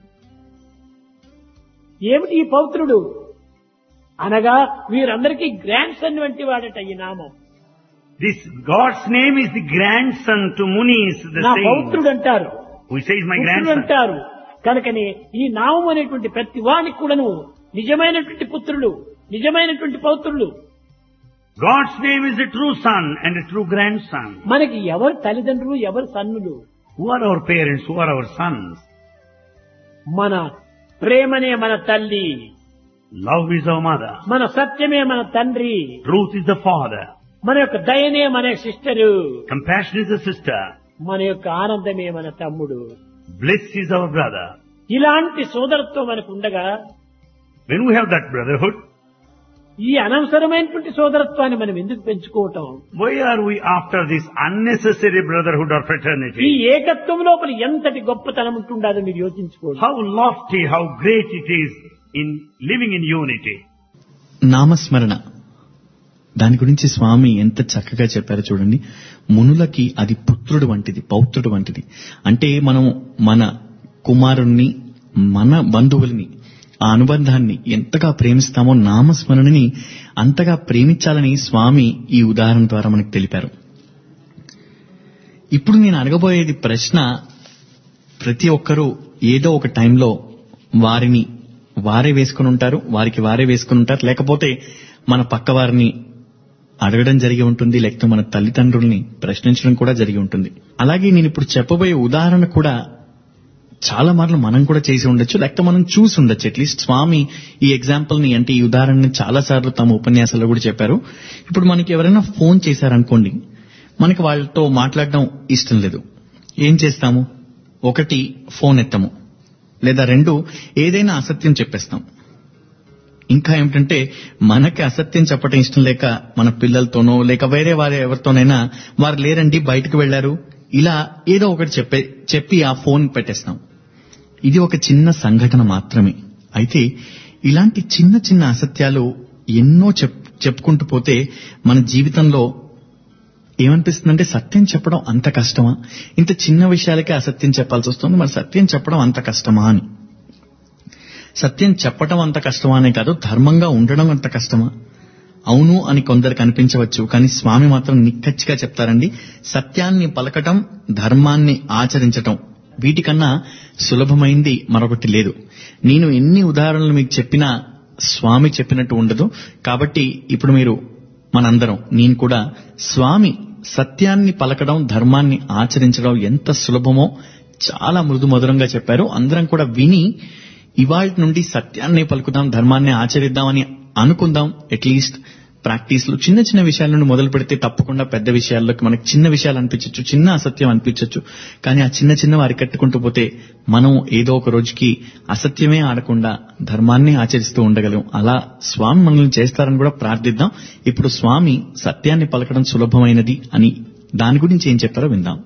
ఏమిటి ఈ పౌత్రుడు అనగా వీరందరికీ గ్రాండ్ సన్ వంటి వాడట ఈ నామం. This God's name is the grandson to Munis, the నా saints. పౌత్రుడు అంటారు, Who says my పుత్రుడు grandson? అంటారు. కనుకనే ఈ నామం అనేటువంటి ప్రతి వానికి కూడాను నిజమైనటువంటి పుత్రులు, నిజమైనటువంటి పౌత్రులు. God's name is a true son and a true grandson. మనకి ఎవరు తల్లిదండ్రులు, ఎవరు సన్నులు? Who are our parents? Who are our sons? మన ప్రేమనే మన తల్లి, Love is our mother. మన సత్యమే మన తండ్రి, Truth is the father. మన యొక్క దయనే మన sister, Compassion is the sister. మన యొక్క ఆనందమే మన తమ్ముడు. Bliss is our brother. ఇలాంటి సోదరత్వం మనకు ఉండగా When we have that brotherhood, ఈ అనవసరమైనటువంటి సోదరత్వాన్ని మనం ఎందుకు పెంచుకోవటం? why are we after this unnecessary brotherhood or ఈ fraternity? ఏకత్వం లోపల ఎంతటి గొప్పతనం ఉంటుండదో మీరు యోచించుకోండి. How lofty, how great it is in living in unity. నామస్మరణ, దాని గురించి స్వామి ఎంత చక్కగా చెప్పారో చూడండి. మునులకి అది పుత్రుడు వంటిది, పౌత్రుడు వంటిది. అంటే మనం మన కుమారుణ్ణి, మన బంధువుల్ని, ఆ అనుబంధాన్ని ఎంతగా ప్రేమిస్తామో నామస్మరణని అంతగా ప్రేమించాలని స్వామి ఈ ఉదాహరణ ద్వారా మనకు తెలిపారు. ఇప్పుడు నేను అడగబోయేది ప్రశ్న, ప్రతి ఒక్కరూ ఏదో ఒక టైంలో వారిని వారే వేసుకుని ఉంటారు, వారికి వారే వేసుకుని ఉంటారు, లేకపోతే మన పక్క వారిని అడగడం జరిగి ఉంటుంది, లేకపోతే మన తల్లిదండ్రుల్ని ప్రశ్నించడం కూడా జరిగి ఉంటుంది. అలాగే నేను ఇప్పుడు చెప్పబోయే ఉదాహరణ కూడా చాలా మార్లు మనం కూడా చేసి ఉండొచ్చు, లేకపోతే మనం చూసి ఉండొచ్చు. అట్లీస్ట్ స్వామి ఈ ఎగ్జాంపుల్ ని, అంటే ఈ ఉదాహరణని చాలా సార్లు తమ ఉపన్యాసాల్లో కూడా చెప్పారు. ఇప్పుడు మనకి ఎవరైనా ఫోన్ చేశారనుకోండి, మనకి వాళ్ళతో మాట్లాడడం ఇష్టం లేదు. ఏం చేస్తాము? ఒకటి, ఫోన్ ఎత్తము, లేదా రెండు, ఏదైనా అసత్యం చెప్పేస్తాం. ఇంకా ఏమిటంటే మనకి అసత్యం చెప్పడం ఇష్టం లేక మన పిల్లలతోనో లేక వేరే వారి ఎవరితోనైనా వారు లేరండి బయటకు వెళ్లారు, ఇలా ఏదో ఒకటి చెప్పే చెప్పి ఆ ఫోన్ పెట్టేస్తాం. ఇది ఒక చిన్న సంఘటన మాత్రమే. అయితే ఇలాంటి చిన్న చిన్న అసత్యాలు ఎన్నో చెప్ చెప్పుకుంటూ పోతే మన జీవితంలో ఏమనిపిస్తుందంటే, సత్యం చెప్పడం అంత కష్టమా? ఇంత చిన్న విషయాలకే అసత్యం చెప్పాల్సి వస్తుంది, మరి సత్యం చెప్పడం అంత కష్టమా అని. సత్యం చెప్పడం అంత కష్టమా అనే కాదు, ధర్మంగా ఉండడం అంత కష్టమా? అవును అని కొందరికి అనిపించవచ్చు, కానీ స్వామి మాత్రం నిక్కచ్చిగా చెప్తారండి, సత్యాన్ని పలకటం, ధర్మాన్ని ఆచరించటం, వీటికన్నా సులభమైంది మరొకటి లేదు. నేను ఎన్ని ఉదాహరణలు మీకు చెప్పినా స్వామి చెప్పినట్టు ఉండదు. కాబట్టి ఇప్పుడు మీరు మనందరం, నేను కూడా, స్వామి సత్యాన్ని పలకడం, ధర్మాన్ని ఆచరించడం ఎంత సులభమో చాలా మృదు మధురంగా చెప్పారు. అందరం కూడా విని ఇవాళ నుండి సత్యాన్ని పలుకుదాం, ధర్మాన్ని ఆచరిద్దామని అనుకుందాం. అట్లీస్ట్ ప్రాక్టీస్ లో చిన్న చిన్న విషయాల నుండి మొదలు పెడితే తప్పకుండా పెద్ద విషయాల్లోకి మనకి చిన్న విషయాలు అనిపించచ్చు, చిన్న అసత్యం అనిపించచ్చు, కానీ ఆ చిన్న చిన్న వారి కట్టుకుంటూ పోతే మనం ఏదో ఒక రోజుకి అసత్యమే ఆడకుండా ధర్మాన్ని ఆచరిస్తూ ఉండగలం. అలా స్వామి మనల్ని చేస్తారని కూడా ప్రార్థిద్దాం. ఇప్పుడు స్వామి సత్యాన్ని పలకడం సులభమైనది అని దాని గురించి ఏం చెప్పారో విందాం.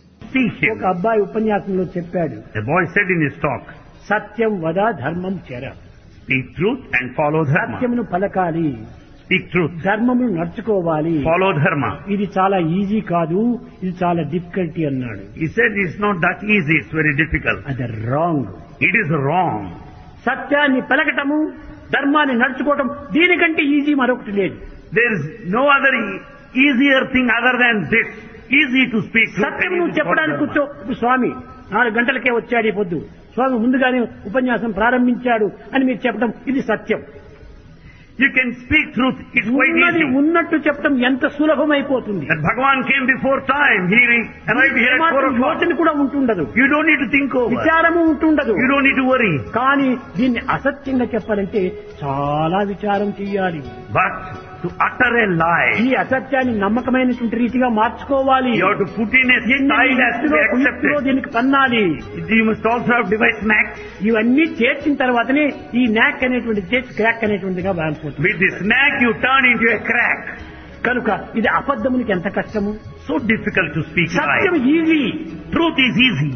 ఒక అబ్బాయి ఉపన్యాసంలో చెప్పాడు, A boy said in his talk, సత్యం వద ధర్మం చెర. speak truth and follow dharma. సత్యమును పలకాలి, Speak truth, ధర్మమును నడుచుకోవాలి. follow dharma. ఇది చాలా ఈజీ కాదు, ఇది చాలా డిఫికల్టీ అన్నాడు. He said it's not that easy, it's very difficult. అది రాంగ్. It is wrong. సత్యాన్ని పలకటము, ధర్మాన్ని నడుచుకోవటం, దీనికంటే ఈజీ మరొకటి లేదు. There is no other e- easier thing other than this. Easy to speak truth. Satyam and నువ్వు easy to చెప్పడానికి follow కూర్చో. dharma. ఇప్పుడు స్వామి నాలుగు గంటలకే వచ్చాడు ఈ పొద్దు, స్వామి ముందుగానే ఉపన్యాసం ప్రారంభించాడు అని మీరు చెప్పడం, ఇది సత్యం. You can speak truth, it's quite ఉన్నది easy. ఉన్నట్టు చెప్పడం ఎంత సులభమైపోతుంది. That Bhagavan came before time. He arrived here at four ఏమాత్రం o'clock. యోచన కూడా ఉంటుండదు, You don't need to think over. విచారము ఉంటుండదు. You don't need to worry. కానీ దీన్ని అసత్యంగా చెప్పాలంటే చాలా విచారం చెయ్యాలి. But to utter a lie, ఈ అసత్యాన్ని నమ్మకమైనటువంటి రీతిగా మార్చుకోవాలి. you have to put in a ఎన్ని style as to be యుక్తిలో, కుయుక్తిలో accepted. దీనికి పన్నాలి. You must also have device snacks. ఇవన్నీ చేర్చిన తర్వాతనే ఈ నాక్ అనేటువంటి చేర్చి క్రాక్ అనేటువంటిదిగా మారిపోతుంది. With the snack you turn into a crack. కనుక ఇది అబద్ధమునికి ఎంత కష్టము. So difficult to speak సత్యం lies. Easy, Truth is easy.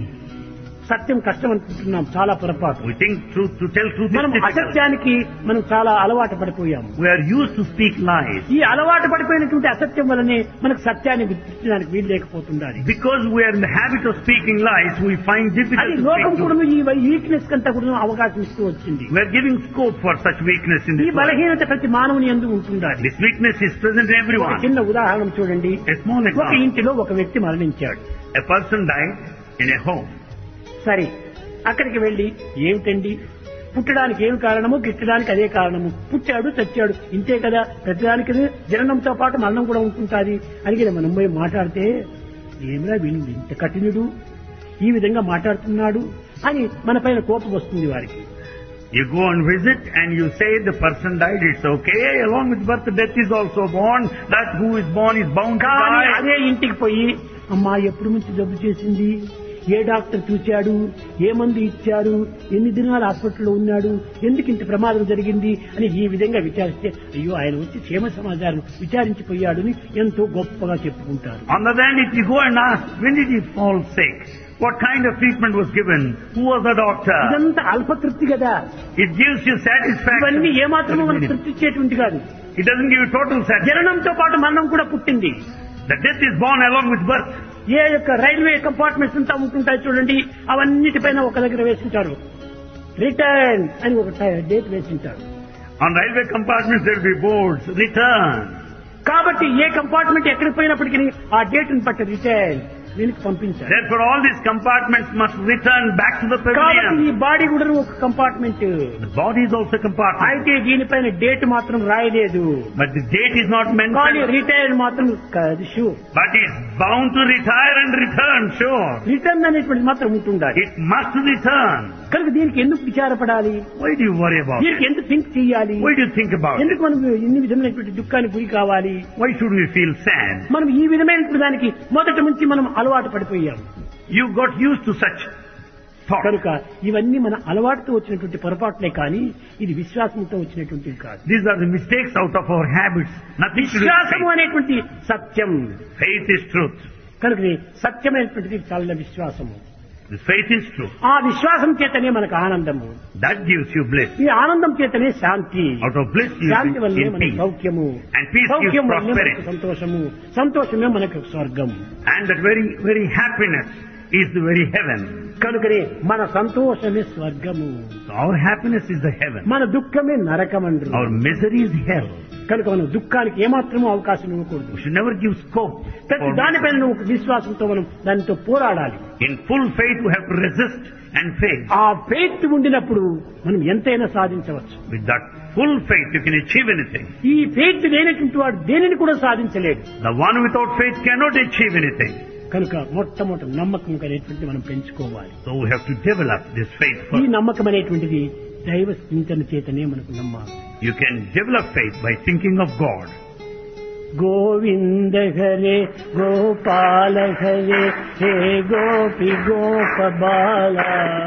సత్యం కష్టం అనుకుంటున్నాం. చాలా పొరపాటు. We think truth, to tell truth is మనం difficult. అసత్యానికి మనం చాలా అలవాటు పడిపోయాము. We are used to speak lies. ఈ అలవాటు పడిపోయినటువంటి అసత్యం వల్లనే మనకు సత్యాన్ని గుర్తించడానికి వీలు లేకపోతుండాలి. Because we are in the habit of speaking lies, we find difficult అది to లోకం speak కూడా truth. ఈ వీక్నెస్ కంతా కూడా అవకాశం ఇస్తూ వచ్చింది. We are giving scope for such weakness in ఈ this world. బలహీనత ప్రతి మానవుని యందు ఉంటుండాలి. This weakness is present in ఒక everyone. చిన్న ఉదాహరణ చూడండి. A small ఒక example. ఇంటిలో ఒక వ్యక్తి మరణించాడు. A person died in a home. సరే, అక్కడికి వెళ్లి ఏమిటండి పుట్టడానికి ఏం కారణము, గిట్టడానికి అదే కారణము, పుట్టాడు చచ్చాడు ఇంతే కదా, ప్రతిదానికి జననంతో పాటు మరణం కూడా ఉంటుంటాది అని మనం పోయి మాట్లాడితే ఏమిరా వీళ్ళు ఇంత కఠినుడు, ఈ విధంగా మాట్లాడుతున్నాడు అని మన పైన కోపం వస్తుంది వారికి. You go and visit and you say the person died, it's okay. Along with birth, death is also born. That who is born is bound to కానీ die. అదే ఇంటికి పోయి అమ్మా ఎప్పుడు నుంచి జబ్బు చేసింది, ఏ డాక్టర్ చూచాడు, ఏ మందు ఇచ్చారు, ఎన్ని దినాలు హాస్పిటల్లో ఉన్నాడు, ఎందుకు ఇంత ప్రమాదం జరిగింది అని ఈ విధంగా విచారిస్తే అయ్యో ఆయన వచ్చి క్షేమ సమాచారం విచారించిపోయాడు అని ఎంతో గొప్పగా చెప్పుకుంటారు. On the other hand, if you go and ask, when did he fall sick? What kind of treatment was given? Who was the doctor? ఇదంతా అల్పతృప్తి కదా. It gives you satisfaction. ఇవన్నీ ఏమాత్రమూ మనకు తృప్తి ఇచ్చేటువంటి కాదు. It doesn't give you total satisfaction. జననంతో పాటు మరణం కూడా పుట్టింది. The death is born along with birth. ఏ యొక్క రైల్వే కంపార్ట్మెంట్స్ అంతా ఉంటుంటాయి చూడండి, అవన్నిటిపైన ఒక దగ్గర వేసింటారు రిటర్న్ అని ఒక డేట్ వేసింటారు. On railway compartments there will be boards, return. కాబట్టి ఏ కంపార్ట్మెంట్ ఎక్కడికి పోయినప్పటికీ ఆ డేట్ ని బట్టి రిటర్న్ దీనికి పంపించారు. Therefore all these compartments must return back to the కాబట్టి pavilion. ఈ బాడీ కూడా ఒక compartment. The body is also a compartment. అయితే దీనిపైన డేట్ మాత్రం రాయలేదు, But the date is not కానీ mentioned. రిటైర్ మాత్రం sure. But it's bound to retire and return, sure. Return అనేటువంటి మాత్రం ఉంటుండాలి. It must return. కనుక దీనికి ఎందుకు విచారపడాలి, Why do you worry about it? దీనికి ఎందుకు థింక్ చేయాలి, Why do you think about it? ఎందుకు మనం ఇన్ని విధమైనటువంటి దుఃఖానికి గురి కావాలి. Why should we feel sad? మనం ఈ విధమైనటువంటి దానికి మొదటి నుంచి మనం అలవాటు పడిపోయాం. You got used to such thought. కనుక ఇవన్నీ మన అలవాటుతో వచ్చినటువంటి పొరపాట్లే కానీ ఇది విశ్వాసంతో వచ్చినటువంటిది కాదు. These are the mistakes out of our habits. Nothing to do with విశ్వాసము faith. అనేటువంటి సత్యం. Faith is truth. కనుక సత్యమైనటువంటిది చాలా విశ్వాసము. The faith is truth. ఆ విశ్వాసం చేతనే మనకు ఆనందము, That gives you bliss. ఈ ఆనందం చేతనే శాంతి, Out of bliss you శాంతి వల్లనే in మనకు peace. సౌఖ్యము, And peace gives సౌఖ్యం వల్లనే మనకు prosperity. సంతోషము, సంతోషమే మనకు స్వర్గం. And that very, very happiness is the very heaven. కనుకనే మన సంతోషమే స్వర్గము, So our happiness is the heaven. మన దుఃఖమే నరకమండ్రు. Our misery is hell. కనుక మనం దుఃఖానికి ఏమాత్రమూ అవకాశం ఇవ్వకూడదు. We should never give scope. ప్రతి for దానిపైన misery. నువ్వు విశ్వాసంతో మనం దానితో పోరాడాలి. In full faith we have to resist and face. ఆ ఫెయిత్ ఉండినప్పుడు మనం ఎంతైనా సాధించవచ్చు. With that full faith you can achieve anything. ఈ ఫెయిత్ లేనటువంటి వాడు దేనిని కూడా సాధించలేడు. The one without faith cannot achieve anything. కనుక మొట్టమొదటి నమ్మకం అనేటువంటి మనం పెంచుకోవాలి. So we have to develop this faith ఈ first. నమ్మకం అనేటువంటిది దైవ చింతన చేతనే మనకు నమ్మాలి. You can develop faith by thinking of God. Govinda Hare Gopala Hare హే గోపి గోప బాల.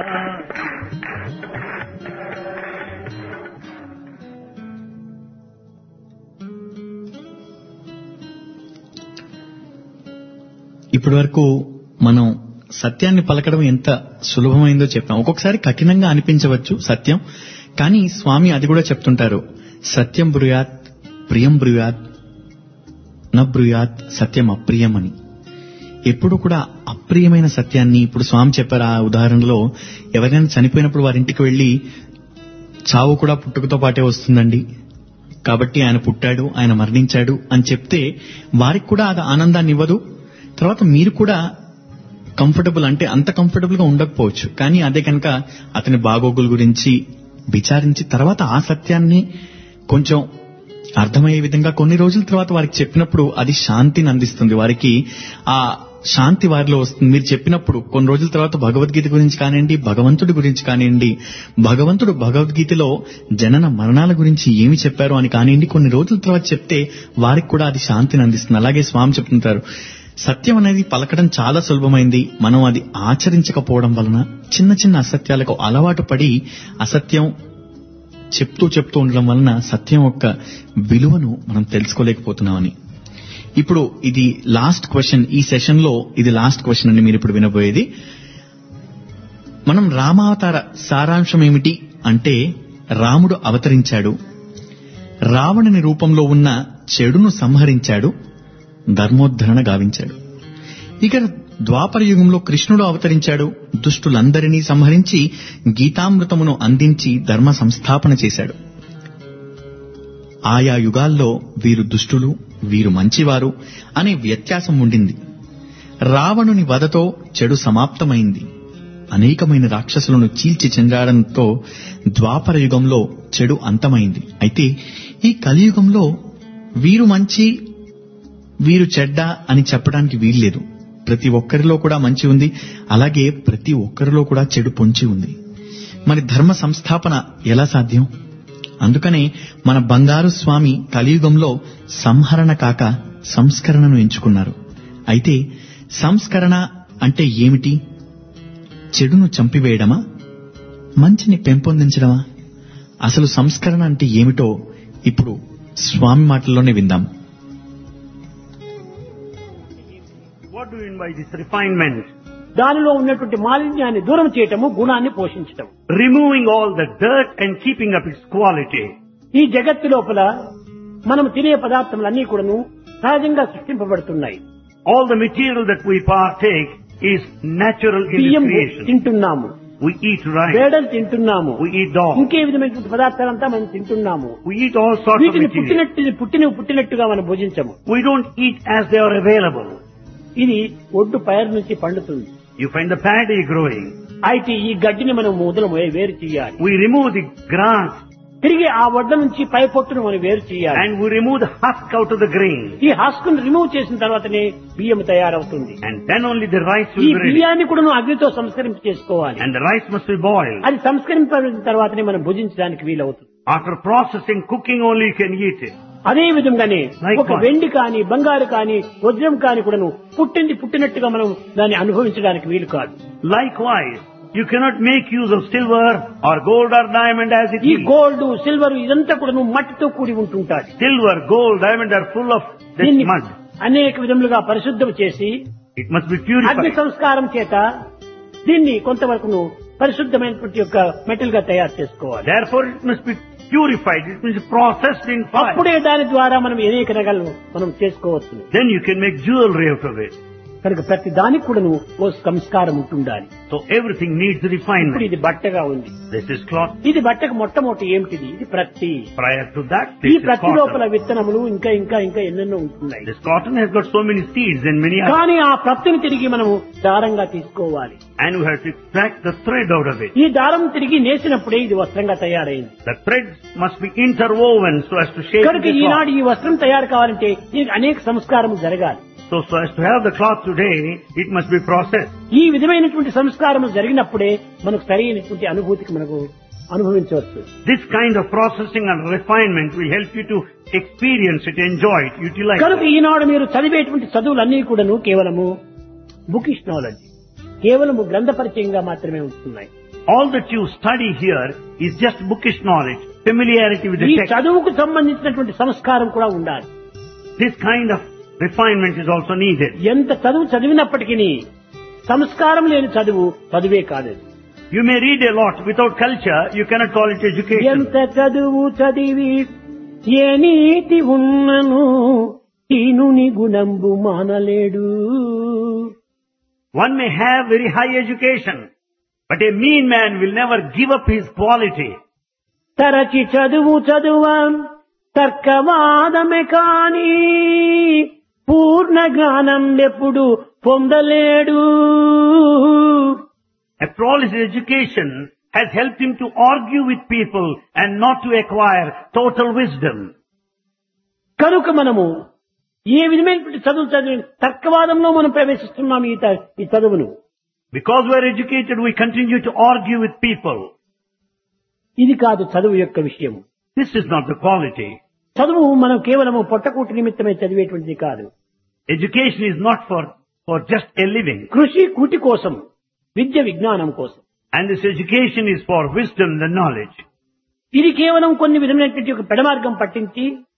ఇప్పటి వరకు మనం సత్యాన్ని పలకడం ఎంత సులభమైందో చెప్పాం. ఒక్కొక్కసారి కఠినంగా అనిపించవచ్చు సత్యం, కానీ స్వామి అది కూడా చెప్తుంటారు, సత్యం బ్రూయాత్ ప్రియం బ్రూయాత్ న బ్రూయాత్ సత్యం అప్రియం అని. ఎప్పుడు కూడా అప్రియమైన సత్యాన్ని, ఇప్పుడు స్వామి చెప్పారు ఆ ఉదాహరణలో, ఎవరైనా చనిపోయినప్పుడు వారింటికి వెళ్లి చావు కూడా పుట్టుకతో పాటే వస్తుందండి, కాబట్టి ఆయన పుట్టాడు, ఆయన మరణించాడు అని చెప్తే వారికి కూడా అది ఆనందాన్ని ఇవ్వదు. తర్వాత మీరు కూడా కంఫర్టబుల్, అంటే అంత కంఫర్టబుల్ గా ఉండకపోవచ్చు, కానీ అదే కనుక అతని బాగోగుల గురించి విచారించి తర్వాత ఆ సత్యాన్ని కొంచెం అర్థమయ్యే విధంగా కొన్ని రోజుల తర్వాత వారికి చెప్పినప్పుడు అది శాంతిని అందిస్తుంది. వారికి ఆ శాంతి వారిలో వస్తుంది. మీరు చెప్పినప్పుడు కొన్ని రోజుల తర్వాత భగవద్గీత గురించి కానివ్వండి, భగవంతుడి గురించి కానివ్వండి, భగవంతుడు భగవద్గీతలో జనన మరణాల గురించి ఏమి చెప్పారు అని కానివ్వండి, కొన్ని రోజుల తర్వాత చెప్తే వారికి కూడా అది శాంతిని అందిస్తుంది. అలాగే స్వామి చెప్తుంటారు, సత్యం అనేది పలకడం చాలా సులభమైంది, మనం అది ఆచరించకపోవడం వలన చిన్న చిన్న అసత్యాలకు అలవాటు పడి అసత్యం చెప్తూ చెప్తూ ఉండడం వలన సత్యం యొక్క విలువను మనం తెలుసుకోలేకపోతున్నామని. ఇప్పుడు ఇది లాస్ట్ క్వశ్చన్, ఈ సెషన్ లో ఇది లాస్ట్ క్వశ్చన్ అని మీరు ఇప్పుడు వినబోయేది. మనం రామావతార సారాంశం ఏమిటి అంటే, రాముడు అవతరించాడు, రావణుని రూపంలో ఉన్న చెడును సంహరించాడు, ధర్మోద్ధరణ గావించాడు. ఇక ద్వాపర యుగంలో కృష్ణుడు అవతరించాడు, దుష్టులందరినీ సంహరించి గీతామృతమును అందించి ధర్మ సంస్థాపన చేశాడు. ఆయా యుగాల్లో వీరు దుష్టులు, వీరు మంచివారు అనే వ్యత్యాసం ఉండింది. రావణుని వధతో చెడు సమాప్తమైంది. అనేకమైన రాక్షసులను చీల్చి చెండాడంతో ద్వాపర యుగంలో చెడు అంతమైంది. అయితే ఈ కలియుగంలో వీరు మంచి, వీరు చెడ్డ అని చెప్పడానికి వీల్లేదు. ప్రతి ఒక్కరిలో కూడా మంచి ఉంది, అలాగే ప్రతి ఒక్కరిలో కూడా చెడు పొంచి ఉంది. మరి ధర్మ సంస్థాపన ఎలా సాధ్యం? అందుకనే మన బంగారు స్వామి కలియుగంలో సంహరణ కాక సంస్కరణను ఎంచుకున్నారు. అయితే సంస్కరణ అంటే ఏమిటి? చెడును చంపివేయడమా, మంచిని పెంపొందించడమా? అసలు సంస్కరణ అంటే ఏమిటో ఇప్పుడు స్వామి మాటల్లోనే విందాం. What do you mean by this refinement? దానిలో ఉన్నటువంటి మాలిన్యాన్ని దూరం చేయటము, గుణాన్ని పోషించటం. Removing all the dirt and keeping up its quality. ఈ జగత్తు లోపల మనం తినే పదార్థములన్నీ కూడాను సహజంగా సృష్టింపబడుతున్నాయి. All the material that we partake is natural in బియ్యం its creation. తింటున్నాము, We eat rice. వేడలు తింటున్నాము, We eat dog. ఇంకే విధమైనటువంటి పదార్థాలంతా మనం తింటున్నాము. We eat all sorts of వీటిని material. పుట్టినట్టు పుట్టిన పుట్టినట్టుగా మనం భుజించము. We don't eat as they are available. ఇది ఒడ్డు పైరు నుంచి పండుతుంది. You find the paddy growing. అయితే ఈ గడ్డిని మనం మొదలు వేరు చేయాలి. We remove the grass తిరిగి ఆ వడ్డ నుంచి పై పొట్టును మనం వేరు చేయాలి. and we remove the husk out of the grain. ఈ హస్కును రిమూవ్ చేసిన తర్వాతనే బియ్యం తయారవుతుంది. And then only the rice ఈ will be ready. బియ్యాన్ని కూడా నువ్వు అగ్నితో సంస్కరింప చేసుకోవాలి. And the rice must be boiled. అది సంస్కరింపబడిన తర్వాతనే మనం భుజించడానికి వీలవుతుంది. After processing, cooking only you can eat it. అదే విధంగానే Likewise. ఒక వెండి కాని, బంగారు కాని, వజ్రం కాని కూడాను పుట్టింది పుట్టినట్టుగా మనం దాన్ని అనుభవించడానికి వీలు కాదు. Likewise, you cannot make use of silver or gold or diamond as it ఈ is. గోల్డ్, సిల్వర్ ఇదంతా కూడాను మట్టితో కూడి ఉంటుంటాది. Silver, gold, diamond are full of this దీన్ని mud. అనేక విధములుగా పరిశుద్ధం చేసి It must be అగ్ని purified. సంస్కారం చేత దీన్ని కొంతవరకు పరిశుద్ధమైనటువంటి యొక్క మెటల్ గా తయారు చేసుకోవాలి. Therefore, it must be purified. It must be processed in fire. అప్పుడే దాని ద్వారా మనం అనేక రకాలను మనం చేసుకోవచ్చు. Then you can make jewelry out of it. కనుక ప్రతి దానికి కూడాను ఓ సంస్కారం ఉంటుండాలి. So everything needs ఇప్పుడు refinement. ఇది బట్టగా ఉంది. This is cloth. ఇది బట్టకు మొట్టమొదటి ఏమిటిది? ఇది ప్రత్తి. Prior to that, ఈ this is ప్రత్తి లోపల cotton. విత్తనములు ఇంకా ఇంకా ఇంకా ఎన్నెన్నో ఉంటున్నాయి. This cotton has got so many seeds and many others. కానీ ఆ ప్రత్తిని తిరిగి మనము దారంగా తీసుకోవాలి. And we have to extract the thread out of it. ఈ దారం తిరిగి నేసినప్పుడే ఇది వస్త్రంగా తయారైంది. The threads must be interwoven so as to shape కనుక the ఈనాడు cloth. ఈ వస్త్రం తయారు కావాలంటే దీనికి అనేక సంస్కారం జరగాలి. So, so as to have the cloth today, it must be processed. ఈ విధమైనటువంటి సంస్కారం జరిగినప్పుడే మనకు సరైనటువంటి అనుభూతికి మనకు అనుభవించవచ్చు. This kind of processing and refinement will help you to experience it, enjoy it, utilize కనుక it. ఈనాడు మీరు చదివేటువంటి చదువులన్నీ కూడాను కేవలము బుకిష్ నాలెడ్జ్, కేవలము గ్రంథ పరిచయంగా మాత్రమే ఉంటున్నాయి. All that you study here is just bookish knowledge, familiarity with ఈ the text. చదువుకు సంబంధించినటువంటి సంస్కారం కూడా ఉండాలి. This kind of refinement is also needed. ఎంత చదువు చదివినప్పటికీ సంస్కారం లేని చదువు చదువే కాదు. You may read a lot without culture, you cannot call it education. ఎంత చదువు చదివి ఏ నీతి ఉన్నను ఈనుని గుణంబు మానలేడు. One may have very high education, but a mean man will never give up his quality. తరచి చదువు చదువా తర్కవాదమే కాని పూర్ణ జ్ఞానం ఎప్పుడు పొందలేడు. After all, his education has helped him to argue with people and not to acquire total wisdom. కనుక మనము ఏ విధమైనటువంటి చదువు చదివి తర్కవాదంలో మనం ప్రవేశిస్తున్నాం. ఈ త- ఈ చదువును Because we are educated, we continue to argue with people. ఇది కాదు చదువు యొక్క విషయం. This is not the quality. చదువు మనం కేవలము పొట్టకూటి నిమిత్తమే చదివేటువంటిది కాదు. Education is not for, for just a living. కృషి కూటి కోసం, విద్య విజ్ఞానం కోసం. And this education is for wisdom and knowledge. ఇది కేవలం కొన్ని విధమైనటువంటి ఒక పెడమార్గం పట్టించి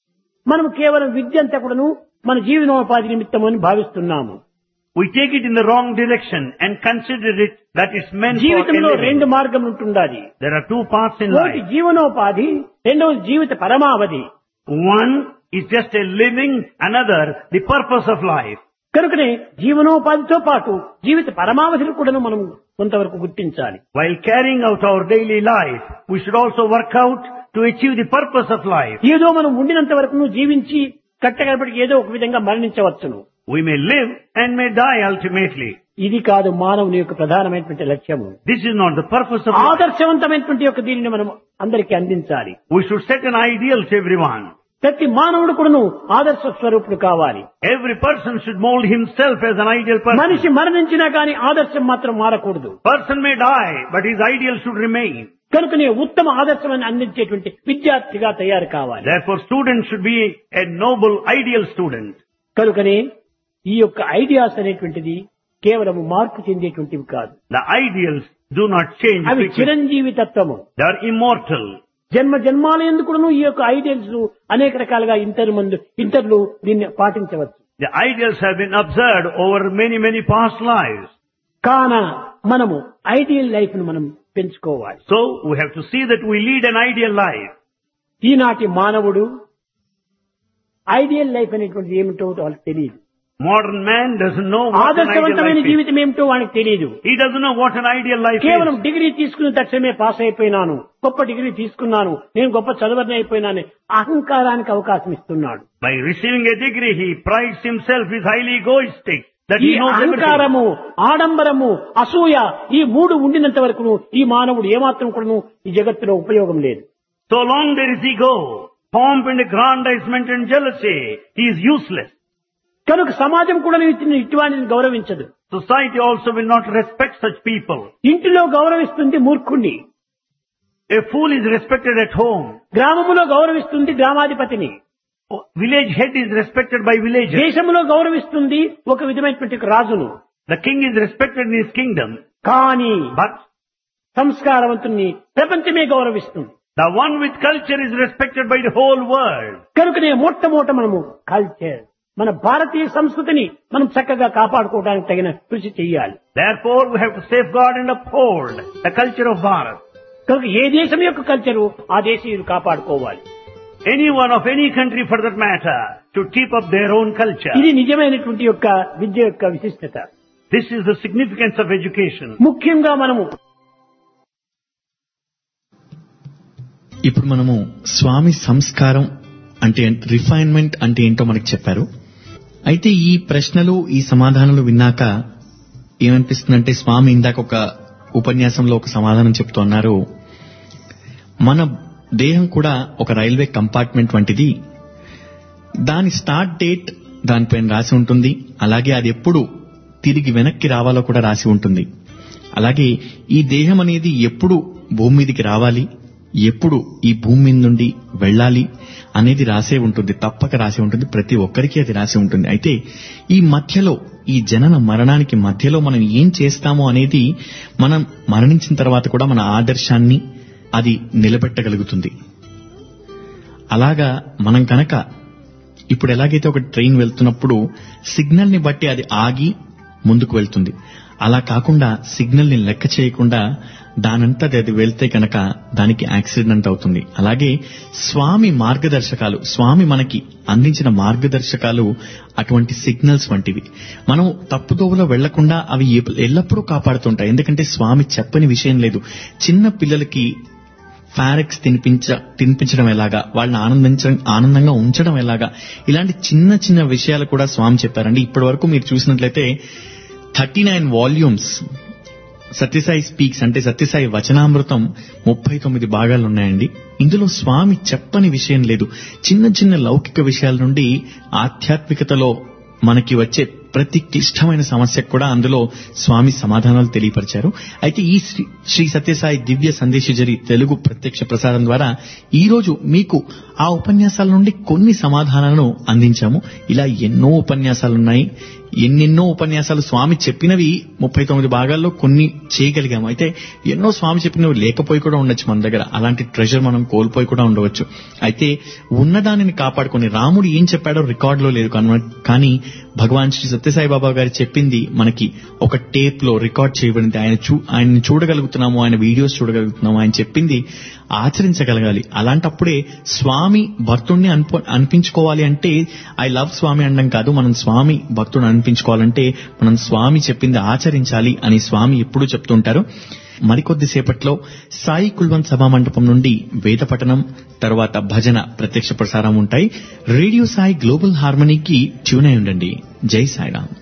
మనం కేవలం విద్య అంతా కూడాను మన జీవనోపాధి నిమిత్తం అని భావిస్తున్నాము. We take it in the wrong direction and consider it that it's meant for a జీవితంలో రెండు living. మార్గం ఉంటుండాలి. There are two paths in ఒకటి life. జీవనోపాధి, రెండవది జీవిత పరమావధి. One is just a living, another the purpose of life. కనుకనే జీవనోపాధితో పాటు జీవిత పరమావధిని కూడా మనం కొంతవరకు గుర్తించాలి. While carrying out our daily life, we should also work out to achieve the purpose of life. ఏదో మనం ఉండినంత వరకు జీవించి కట్టగడపటికి ఏదో ఒక విధంగా మరణించవచ్చును. We may live and may die ultimately. ఇది కాదు మానవుని యొక్క ప్రధానమైనటువంటి లక్ష్యము. This is not the purpose of life. ఆదర్శవంతమైనటువంటి యొక్క దీనిని మనం అందరికీ అందించాలి. We should set an ideal to everyone. ప్రతి మానవుడు కూడాను ఆదర్శ స్వరూపుడు కావాలి. Every person should mold himself as an ideal person. మనిషి మరణించినా కానీ ఆదర్శం మాత్రం మారకూడదు. Person may die, but his ideal should remain. కనుకనే ఉత్తమ ఆదర్శమని అందించేటువంటి విద్యార్థిగా తయారు కావాలి. Therefore, students should be a noble, ideal student. కనుకనే ఈ యొక్క ఐడియాస్ అనేటువంటిది కేవలం మార్పు చెందేటువంటివి కాదు. The ideals do not change. అవి quickly. చిరంజీవి తత్వము. They are immortal. జన్మ జన్మాల ఎందుకును ఈ యొక్క ఐడియల్స్ అనేక రకాలుగా ఇంటర్ మందు ఇంటర్లు దీన్ని పాటించవచ్చు. The ideals have been observed over many, many past lives. కాన మనము ఐడియల్ లైఫ్ ను మనం పెంచుకోవాలి. So, we have to see that we lead an ideal life. ఈనాటి మానవుడు ఐడియల్ లైఫ్ అనేటువంటిది ఏమిటో వాళ్ళకి తెలియదు. Modern man doesn't know what an ideal ఆదర్శవంతమైన life is. జీవితం ఏమిటో వానికి తెలియదు. He doesn't know what an ideal life కేవలం is. డిగ్రీ తీసుకున్న తక్షణమే పాస్ అయిపోయినాను, గొప్ప డిగ్రీ తీసుకున్నాను, నేను గొప్ప చదవని అయిపోయినాను అహంకారానికి అవకాశం ఇస్తున్నాడు. By receiving a degree, he prides himself, is highly egoistic, that ఈ he knows everything. అహంకారము, ఆడంబరము, అసూయ ఈ మూడు ఉండినంత వరకు ఈ మానవుడు ఏమాత్రం కూడాను ఈ జగత్తులో ఉపయోగం లేదు. So long there is ego, pomp and aggrandizement and jealousy, he is useless. కనుక సమాజం కూడా ఇటువంటిని గౌరవించదు. Society also will not respect such people. ఇంటిలో గౌరవిస్తుంది మూర్ఖుణ్ణి, A fool is respected at home. గ్రామములో గౌరవిస్తుంది గ్రామాధిపతిని, Village head is respected by villagers. దేశములో గౌరవిస్తుంది ఒక విధమైనటువంటి రాజును. The king is respected in his kingdom. కానీ But సంస్కారవంతుణ్ణి ప్రపంచమే గౌరవిస్తుంది. the one with culture is respected by the whole world. కనుకనే మొట్టమొదట మనము కల్చర్, మన భారతీయ సంస్కృతిని మనం చక్కగా కాపాడుకోవడానికి తగిన కృషి చేయాలి. Therefore, we have to safeguard and uphold the culture of Bharat. కనుక ఏ దేశం యొక్క కల్చరు ఆ దేశీయులు కాపాడుకోవాలి. Anyone of any country for that matter should keep up their own culture. ఇది నిజమైనటువంటి యొక్క విద్య యొక్క విశిష్టత. This is the significance of education. ముఖ్యంగా మనము ఇప్పుడు మనము స్వామి సంస్కారం అంటే రిఫైన్మెంట్ అంటే ఏంటో మనకి చెప్పారు. అయితే ఈ ప్రశ్నలు ఈ సమాధానాలు విన్నాక ఏమనిపిస్తుందంటే స్వామి ఇందాక ఒక ఉపన్యాసంలో ఒక సమాధానం చెప్తూ అన్నారు, మన దేహం కూడా ఒక రైల్వే కంపార్ట్మెంట్ వంటిది. దాని స్టార్ట్ డేట్ దానిపైన రాసి ఉంటుంది, అలాగే అది ఎప్పుడు తిరిగి వెనక్కి రావాలో కూడా రాసి ఉంటుంది. అలాగే ఈ దేహం అనేది ఎప్పుడు భూమి మీదకి రావాలి, ఎప్పుడు ఈ భూమి మీద నుండి వెళ్ళాలి అనేది రాసే ఉంటుంది, తప్పక రాసి ఉంటుంది. ప్రతి ఒక్కరికి అది రాసి ఉంటుంది. అయితే ఈ మధ్యలో ఈ జనన మరణానికి మధ్యలో మనం ఏం చేస్తామో అనేది మనం మరణించిన తర్వాత కూడా మన ఆదర్శాన్ని అది నిలబెట్టగలుగుతుంది. అలాగా మనం కనుక ఇప్పుడు ఎలాగైతే ఒక ట్రైన్ వెళ్తున్నప్పుడు సిగ్నల్ ని బట్టి అది ఆగి ముందుకు వెళ్తుంది, అలా కాకుండా సిగ్నల్ ని లెక్క చేయకుండా దానంతా అది వెళ్తే కనుక దానికి యాక్సిడెంట్ అవుతుంది. అలాగే స్వామి మార్గదర్శకాలు, స్వామి మనకి అందించిన మార్గదర్శకాలు అటువంటి సిగ్నల్స్ వంటివి. మనం తప్పుదోవలో వెళ్లకుండా అవి ఎల్లప్పుడూ కాపాడుతుంటాయి. ఎందుకంటే స్వామి చెప్పని విషయం లేదు. చిన్న పిల్లలకి ఫారెక్స్ తినిపించ తినిపించడం ఎలాగా, వాళ్ళని ఆనందించడం ఆనందంగా ఉంచడం ఎలాగా, ఇలాంటి చిన్న చిన్న విషయాలు కూడా స్వామి చెప్పారండి. ఇప్పటి వరకు మీరు చూసినట్లయితే thirty nine volumes Sathya Sai speaks అంటే సత్యసాయి వచనామృతం ముప్పై తొమ్మిది భాగాలు ఉన్నాయండి. ఇందులో స్వామి చెప్పని విషయం లేదు. చిన్న చిన్న లౌకిక విషయాల నుండి ఆధ్యాత్మికతలో మనకి వచ్చే ప్రతి క్లిష్టమైన సమస్యకు కూడా అందులో స్వామి సమాధానాలు తెలియపరిచారు. అయితే ఈ శ్రీ సత్యసాయి దివ్య సందేశజరి తెలుగు ప్రత్యక్ష ప్రసారం ద్వారా ఈ రోజు మీకు ఆ ఉపన్యాసాల నుండి కొన్ని సమాధానాలను అందించాము. ఇలా ఎన్నో ఉపన్యాసాలున్నాయి, ఎన్నెన్నో ఉపన్యాసాలు స్వామి చెప్పినవి ముప్పై తొమ్మిది భాగాల్లో కొన్ని చేయగలిగాము. అయితే ఎన్నో స్వామి చెప్పినవి లేకపోయి కూడా ఉండొచ్చు మన దగ్గర. అలాంటి ట్రెజర్ మనం కోల్పోయి కూడా ఉండవచ్చు. అయితే ఉన్నదానిని కాపాడుకుని రాముడు ఏం చెప్పాడో రికార్డులో లేదు కానీ భగవాన్ శ్రీ సత్యసాయిబాబా గారు చెప్పింది మనకి ఒక టేప్ లో రికార్డ్ చేయబడింది. ఆయన చూ ఆయన్ని చూడగలుగుతున్నాము, ఆయన వీడియోస్ చూడగలుగుతున్నాము, ఆయన చెప్పింది ఆచరించగలగాలి. అలాంటప్పుడే స్వామి భక్తుడిని అనిపించుకోవాలి అంటే ఐ లవ్ స్వామి అనడం కాదు, మనం స్వామి భక్తుడిని అనిపించుకోవాలంటే మనం స్వామి చెప్పింది ఆచరించాలి అని స్వామి ఎప్పుడూ చెప్తుంటారు. మరికొద్ది సేపట్లో సాయి కుల్వన్ సభా మండపం నుండి వేద పఠనం, తర్వాత భజన ప్రత్యక్ష ప్రసారం ఉంటాయి. రేడియో సాయి గ్లోబల్ హార్మనీకి ట్యూన్ అయి ఉండండి. జై సాయిరామ్.